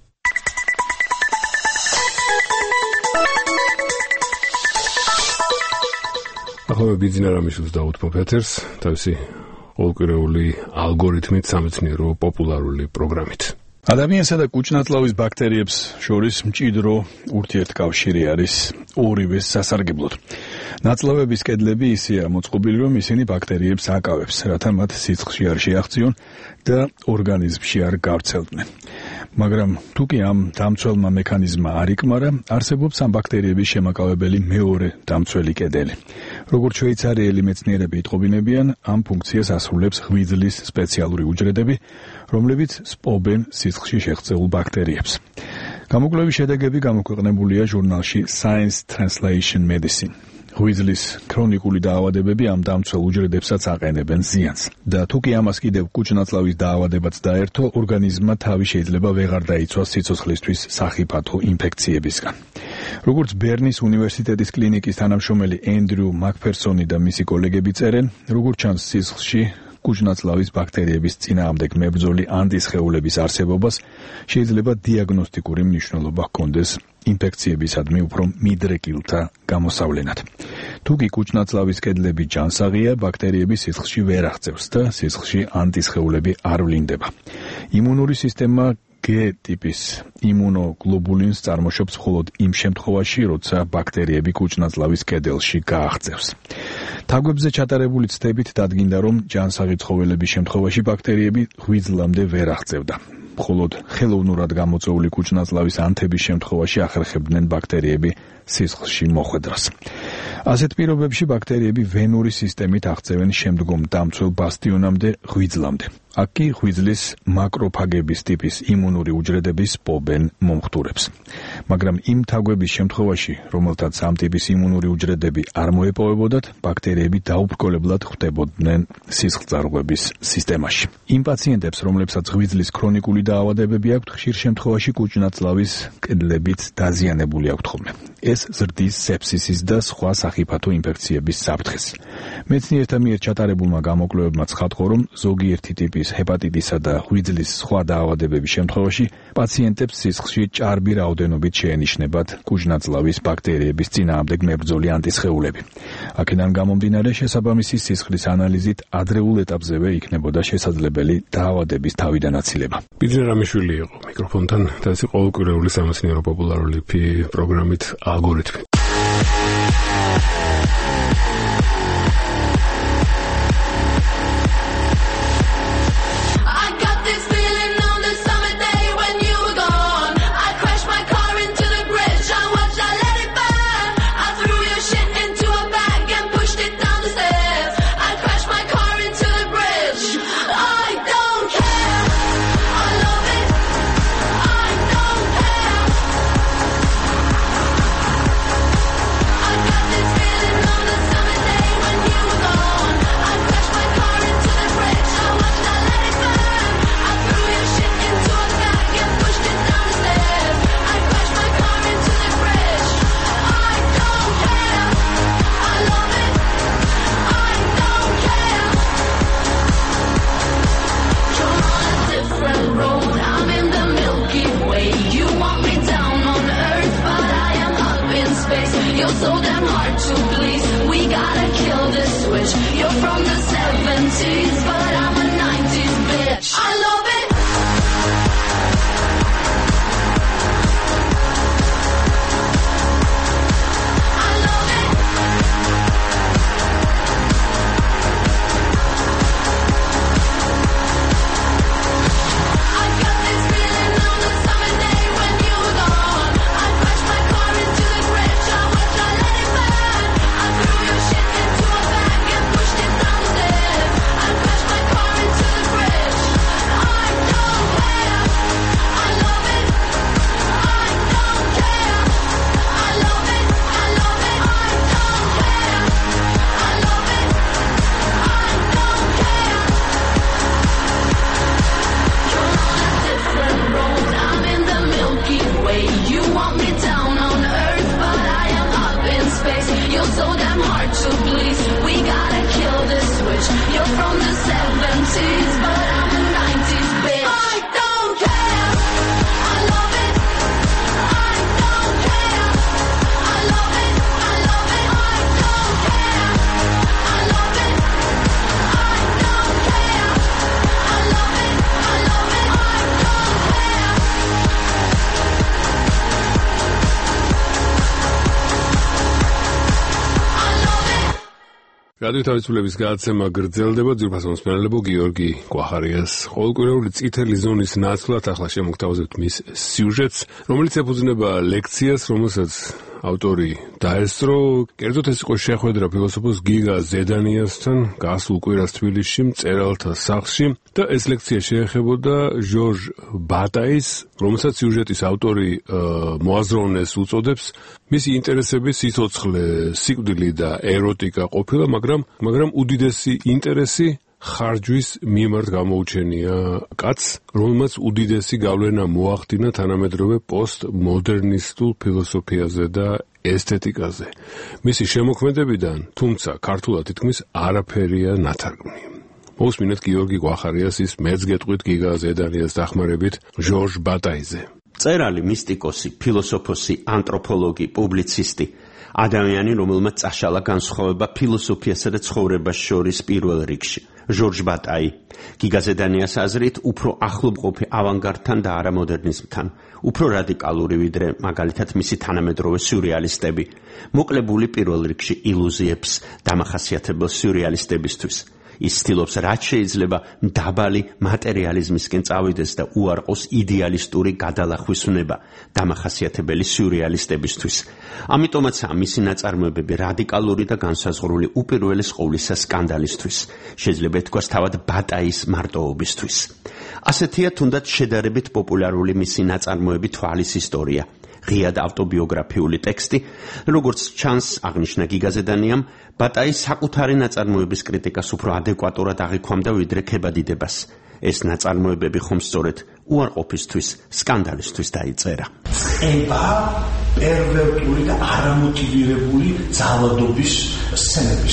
ახლა ბიძინა რამიშვილს დაუთმობ ეთერს თავისი ყოველკვირეული ალგორითმით სამეცნიერო პოპულარული პროგრამით. ადამიანსა და კუჭნაწლავის ბაქტერიებს შორის მჭიდრო ურთიერთკავშირი არის ორივეს სასარგებლოდ. ნაწლავების კედლები ისეა მოწყობილი, რომ ისინი ბაქტერიებს აკავებს, რათა მათ სიცხში არ შეაღწიონ და ორგანიზმში არ გავრცელდნენ. მაგრამ თუ კი ამ დამცველმა მექანიზმმა არ იკმარა, არსებობს ამ ბაქტერიების შემაკავებელი მეორე დამცველი კედელი. როგორც შვეიცარიელი მეცნიერები იტყობინებიან, ამ ფუნქციას ასრულებს ღვიძლის სპეციალური უჯრედები, რომლებიც სპობენ სიცხში შეღწეულ ბაქტერიებს. გამოკვლევის შედეგები გამოქვეყნებულია ჟურნალში Science Translation Medicine. ღვიძლის ქრონიკული დაავადებები ამ დამცველ უჯრედებსაც აყენებენ ზიანს და თუ კი ამას კიდევ კუჭნაწლავის დაავადებაც დაერთო, ორგანიზმმა თავი შეიძლება ვეღარ დაიცვას სიცოცხლისთვის სახიფათო ინფექციებისგან. როგორც ბერნის უნივერსიტეტის კლინიკის თანამშრომელი ენდრიუ მაკფერსონი და მისი კოლეგები წერენ, როგორც ჩანს სისხლში კუჭნაწლავის ბაქტერიების წინააღმდეგ მებრძოლი ანტისხეულების არსებობას შეიძლება დიაგნოსტიკური მნიშვნელობა ჰქონდეს ინფექციებისადმი უფრო მიდრეკილთა გამოსავლენად. თუ კი კუჭნაწლავის კედლები ჯანსაღია, ბაქტერიები სისხლში ვერ აღწევს და სისხლში ანტისხეულები არ ვლინდება. იმუნური სისტემა G ტიპის იმუნოგლობულინს წარმოშობს მხოლოდ იმ შემთხვევაში, როცა ბაქტერიები კუჭნაწლავის კედელში გააღწევს. თაგვებზე ჩატარებული ცდებით დადგინდა, რომ ჯანსაღი ცხოველების შემთხვევაში ბაქტერიები ღვიძლამდე ვერ აღწევდა. მხოლოდ ხელოვნურად გამოწვეული კუჭნაწლავის ანთების შემთხვევაში ახერხებდნენ ბაქტერიები სისხლში მოხვედრას. ასეთ პირობებში ბაქტერიები ვენური სისტემით აღწევენ შემდგომ დამცველ ბასტიონამდე ღვიძლამდე. აქ კი ღვიძლის მაკროფაგების ტიპის იმუნური უჯრედები სპობენ მომხდურებს. მაგრამ იმ თაგვების შემთხვევაში, რომელთაც ამ ტიპის იმუნური უჯრედები არ მოეპოვებოდათ, ბაქტერიები დაუბრკოლებლად ხვდებოდნენ სისხლძარღვების სისტემაში. იმ პაციენტებს, რომლებსაც ღვიძლის ქრონიკული დაავადებები აქვთ, ხშირ შემთხვევაში კუჭნაწლავის კედლებიც დაზიანებული აქვთ ხოლმე. ეს ზრდის სეფსისის და სხვა სახიფათო ინფექციების საფრთხეს. მეცნიერთა მიერ ჩატარებულმა გამოკვლევებმა ცხადყო, რომ ზოგიერთი ტიპის ჰეპატიტისა და ღვიძლის სხვა დაავადებების შემთხვევაში პაციენტებს სისხლში ჭარბი რაოდენობით შეენიშნებათ კუჭნაწლავის ბაქტერიების წინააღმდეგ მებრძოლი ანტისხეულები. აქედან გამომდინარე, შესაბამისი სისხლის ანალიზით ადრეულ ეტაპზევე იქნებოდა შესაძლებელი დაავადების თავიდანაცილება. ბიძინა რამიშვილი იყო მიკროფონთან და ეს იყო ყოველკვირეული სამეცნიერო პოპულარული პროგრამით ალგორითმი. so damn hard to please. We gotta kill this switch. You're from the seventies, but I'm a nineties bitch. I love it. რადიო თავისუფლების გადაცემა გრძელდება. ძვირფასო მსმენელებო, გიორგი კვახარიას ყოველკვირეული წითელი ზონის ნაცვლად ახლა შემოგთავაზებთ მის სიუჟეტს, რომელიც ეფუძნება ლექციას, რომელსაც ავტორი დაესწრო. კერძოდ ეს იყო შეხვედრა ფილოსოფოს გიგა ზედანიასთან გასულ კვირას თბილისში მწერალთა სახლში და ეს ლექცია შეეხებოდა ჟორჟ ბატაის, რომელსაც სიუჟეტის ავტორი მოაზროვნეს უწოდებს. მისი ინტერესები სიცოცხლე, სიკვდილი და ეროტიკა ყოფილა, მაგრამ მაგრამ უდიდესი ინტერესი ხარჯვის მიმართ გამოუჩენია კაცს, რომელმაც უდიდესი გავლენა მოახდინა თანამედროვე პოსტმოდერნისტულ ფილოსოფიაზე და ესთეტიკაზე. მისი შემოქმედებიდან, თუმცა ქართულად თითქმის არაფერია ნათარგმნი. მოусმინეთ გიორგი კვახარიასის მეც გეტყვით გიგა ზედანიას დახმარებით ჟორჟ ბატაიზე. მწერალი, მისტიკოსი, ფილოსოფოსი, ანთროპოლოგი, პუბლიცისტი, ადამიანი, რომელმაც წაშალა განსხვავება ფილოსოფიასა და ცხოვრებას შორის პირველ რიგში. ჟორჟ ბატაი, გიგა ზედანიას აზრით, უფრო ახლო მყოფი ავანგარდთან და არა მოდერნიზმთან, უფრო რადიკალური ვიდრე მაგალითად მისი თანამედროვე სიურეალისტები, მოკლებული პირველ რიგში ილუზიებს დამახასიათებელ სიურეალისტებისთვის. ის ცდილობს რაც შეიძლება მდაბალი მატერიალიზმისკენ წავიდეს და უარყოს იდეალისტური გადალახვის უნება დამახასიათებელი სიურეალისტებისთვის. ამიტომაცაა მისი ნაწარმოებები რადიკალური და განსაზღვრული უპირველეს ყოვლისა სკანდალისტვის, შეიძლება ითქვას თავად ბატაის მარტოობისთვის. ასეთია თუნდაც შედარებით პოპულარული მისი ნაწარმოები თვალის ისტორია. ღია და ავტობიოგრაფიული ტექსტი, როგორც ჩანს აღნიშნა გიგა ზედანიამ, ბატაი საკუთარი ნაწარმოების კრიტიკას უფრო ადეკვატურად აღიქვამდა ვიდრე ქებადიდებას. ეს ნაწარმოებები ხომ სწორედ უარყოფისთვის, სკანდალისტვის დაიწერა. ება პერვერტული და არამოტივირებული ძალადობის სცენების.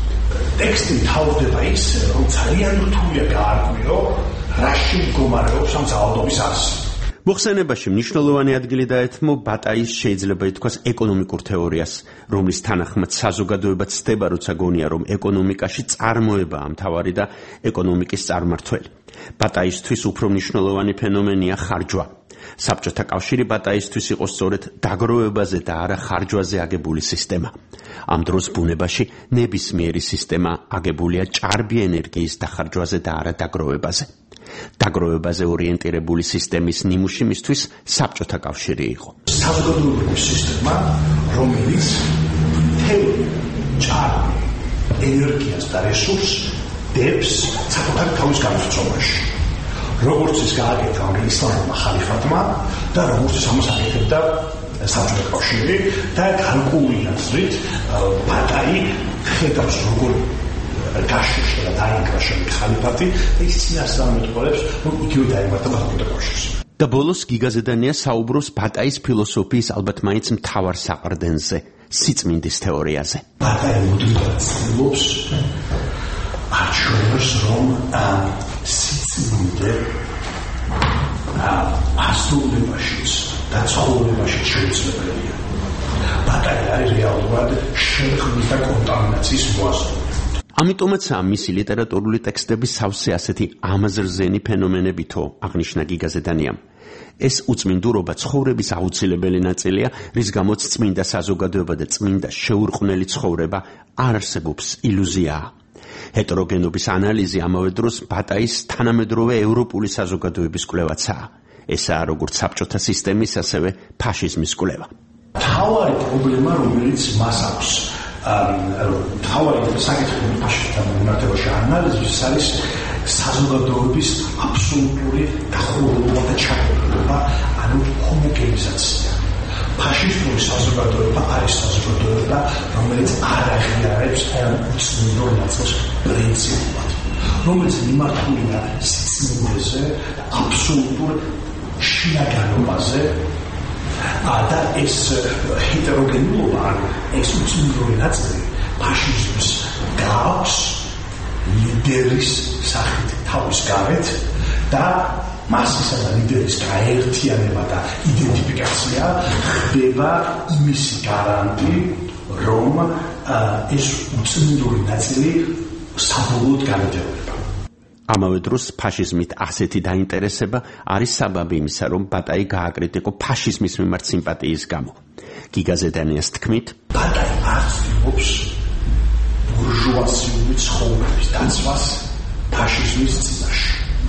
ტექსტი თავდება ისე, რომ ძალიან რთულია გაარკვიო, რაში მდგომარეობს ამ ძალადობის არსი. მოხსენებაში მნიშვნელოვანი ადგილი დაეთმო ბატაის შეიძლება ითქვას ეკონომიკურ თეორიას, რომლის თანახმად საზოგადოება ცდება, როცა გონია, რომ ეკონომიკაში წარმოებაა მთავარი და ეკონომიკის წარმმართველი. ბატაისთვის უფრო მნიშვნელოვანი ფენომენია ხარჯვა. საბჭოთა კავშირი ბატაისთვის იყო სწორედ დაგროვებაზე და არა ხარჯვაზე აგებული სისტემა. ამ დროს ბუნებაში ნებისმიერი სისტემა აგებულია ჭარბი ენერგიის დახარჯვაზე და არა დაგროვებაზე. დაგროვებაზე ორიენტირებული სისტემის ნიმუში მისთვის საბჭოთა კავშირი იყო. საზოგადოებრივი სისტემა, რომელიც თეორია, ჭარბი ენერგიას და რესურსს დებს საკუთარ თავის განსაცდელში. როგორც ის გააკეთა ისლამურმა ხალიფატმა და როგორც ის ამას აკეთებდა საბჭოთა კავშირი და გარკვეული აზრით ბატაი ხედავს როგორ გაშიშა და დაინგრა შემი ხალიფატი ის წინასწარმეტყველებს რომ იგივე დაემართა საბჭოთა კავშირს. და ბოლოს გიგა ზედანია საუბრობს ბატაის ფილოსოფიის ალბათ მაინც მთავარ საყრდენზე, სიწმინდის თეორიაზე. ბატაი მუდმივად ცდილობს არჩევს რომ სიწმინდე ასრულებაშიც და ცხოვრებაშიც შეიძლებაია. ბატაი არის რეალურად შერხვის და კონტამინაციის მოაზროვნე. ამიტომაცაა მისი ლიტერატურული ტექსტები სავსე ასეთი ამაზრზენი ფენომენებითო აღნიშნა გიგაზედანიამ. ეს უწმინდურობა ცხოვრების აუცილებელი ნაწილია, რის გამოც წმინდა საზოგადოება და წმინდა შეურყვნელი ცხოვრება არ არსებობს, ილუზიაა. ჰეტეროგენობის ანალიზი ამავე დროს ბატაის თანამედროვე ევროპული საზოგადოების კვლევაცაა. ესაა როგორც საბჭოთა სისტემის, ასევე ფაშიზმის კვლევა. თავარი პრობლემა, რომელიც მას აქვს, თავარი საკითხი ფაშისტთან მიმართებაში ანალიზის არის საზოგადოების აბსოლუტური დახურვა და ჩაკეტილება, ანუ ჰომოგენიზაცია. ფაშისტური საზოგადოება არის საზოგადოება, რომელიც არ აღიარებს უცნაურ ნაწილს პრინციპულად, რომელიც მიმართულია სიწმინდეზე, აბსოლუტურ შინაგანობაზე და ეს ჰეტეროგენულობა, ეს უცნაური ნაწილი ფაშიზმს გააქვს ლიდერის სახით თავის გარეთ და მასისა და ლიდერის გაერთიანება და იდენტიფიკაცია ხდება იმისი გარანტი, რომ ეს უწმინდური ნაწილი საბოლოოდ განვითარდება. ამავე დროს ფაშიზმით ასეთი დაინტერესება არის საბაბი იმისა, რომ ბატაი გააკრიტიკო ფაშიზმის მიმართ სიმპათიის გამო. გიგაზედანიას თქმით, ბატაი არ ცდილობს ბურჟუაზიული ცხოვრების დაცვას ფაშიზმის წინაშე.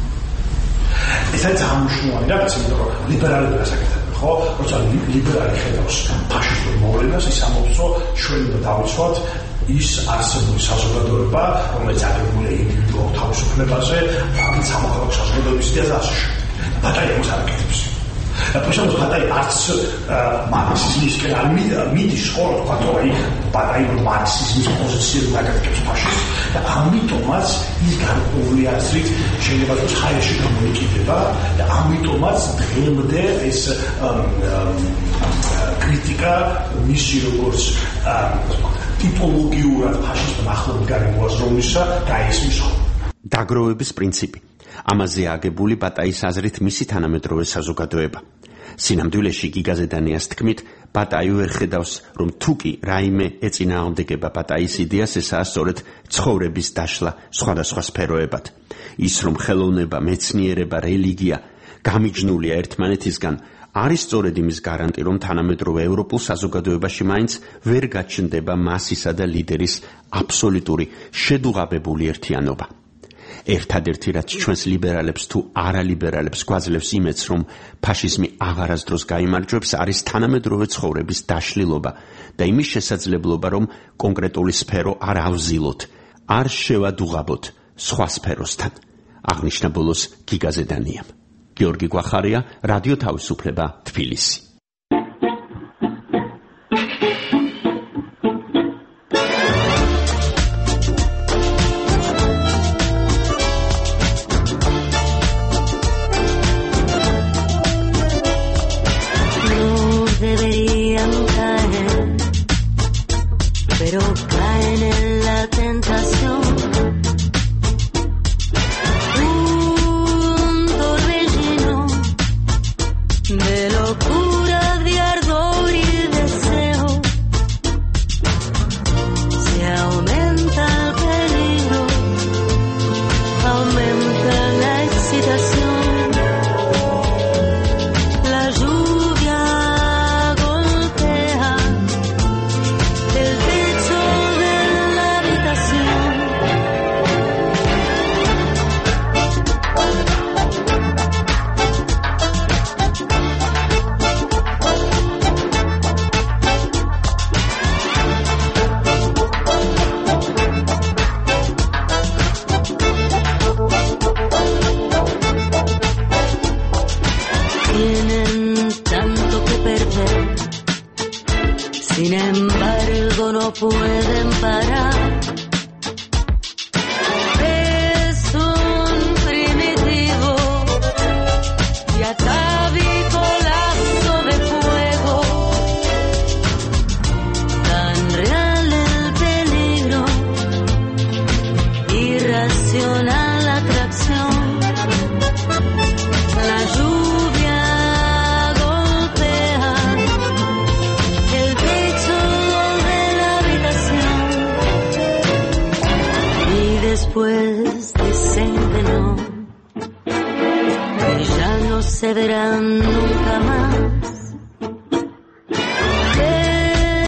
ეს არის ამუშნოვანი რაღაც, იმიტომ რომ ლიბერალები ასაკეთებენ, ხო? როცა ლიბერალი ხედავს ფაშისტურ მოვლენას, ის ამბობს, რომ ჩვენ უნდა დავიცვათ ის არსებული საზოგადოება, რომელიც აგებულია ინდივიდუალურ თავისუფლებაზე, რომელიც ამოხმარებს საზოგადოების იდეას და ასე შემდეგ. ბატაი ამას არ აკეთებს. და პრინციპს ბატაი არც მარქსიზმისკენ არ მიდის, ხო, თქვა რომ აი ბატაი მარქსიზმის პოზიციაზე დაკარგებს ფაშიზმს და ამიტომაც ის გარკვეული აზრით შეიძლება რომ ხაერში გამოიკიდება და ამიტომაც დღემდე ეს კრიტიკა მისი როგორც ტიპოლოგიურად ფაშისტმა ახლობი გარემოაზროვნისა გაისმის. დაგროვების პრინციპი. ამაზე აგებული ბატაის აზრით მისი თანამედროვე საზოგადოება. სინამდვილეში გიგაზედანიას თქმით, ბატაი ვერ ხედავს, რომ თუკი რაიმე ეწინააღმდეგება ბატაის იდეას, ესაა სწორედ ცხოვრების დაშლა სხვადასხვა სფეროებად. ის რომ ხელოვნება, მეცნიერება, რელიგია გამიჯნულია ერთმანეთისგან, არის სწორედ იმის გარანტი, რომ თანამედროვე ევროპულ საზოგადოებაში მაინც ვერ გაჩნდება მასისა და ლიდერის აბსოლუტური შედუღაბებული ერთიანობა. ერთადერთი რაც ჩვენს ლიბერალებს თუ არალიბერალებს გვაძლევს იმედს, რომ ფაშიზმი აღარასდროს გაიმარჯვებს, არის თანამედროვე ცხოვრების დაშლილობა და იმის შესაძლებლობა, რომ კონკრეტული სფერო არ ავზილოთ, არ შევადუღაბოთ სხვა სფეროსთან. აღნიშნა ბოლოს გიგაზედანიამ. გიორგი გვახარია, რადიო თავისუფლება, თბილისი. El pecho que ya no se verán nunca más.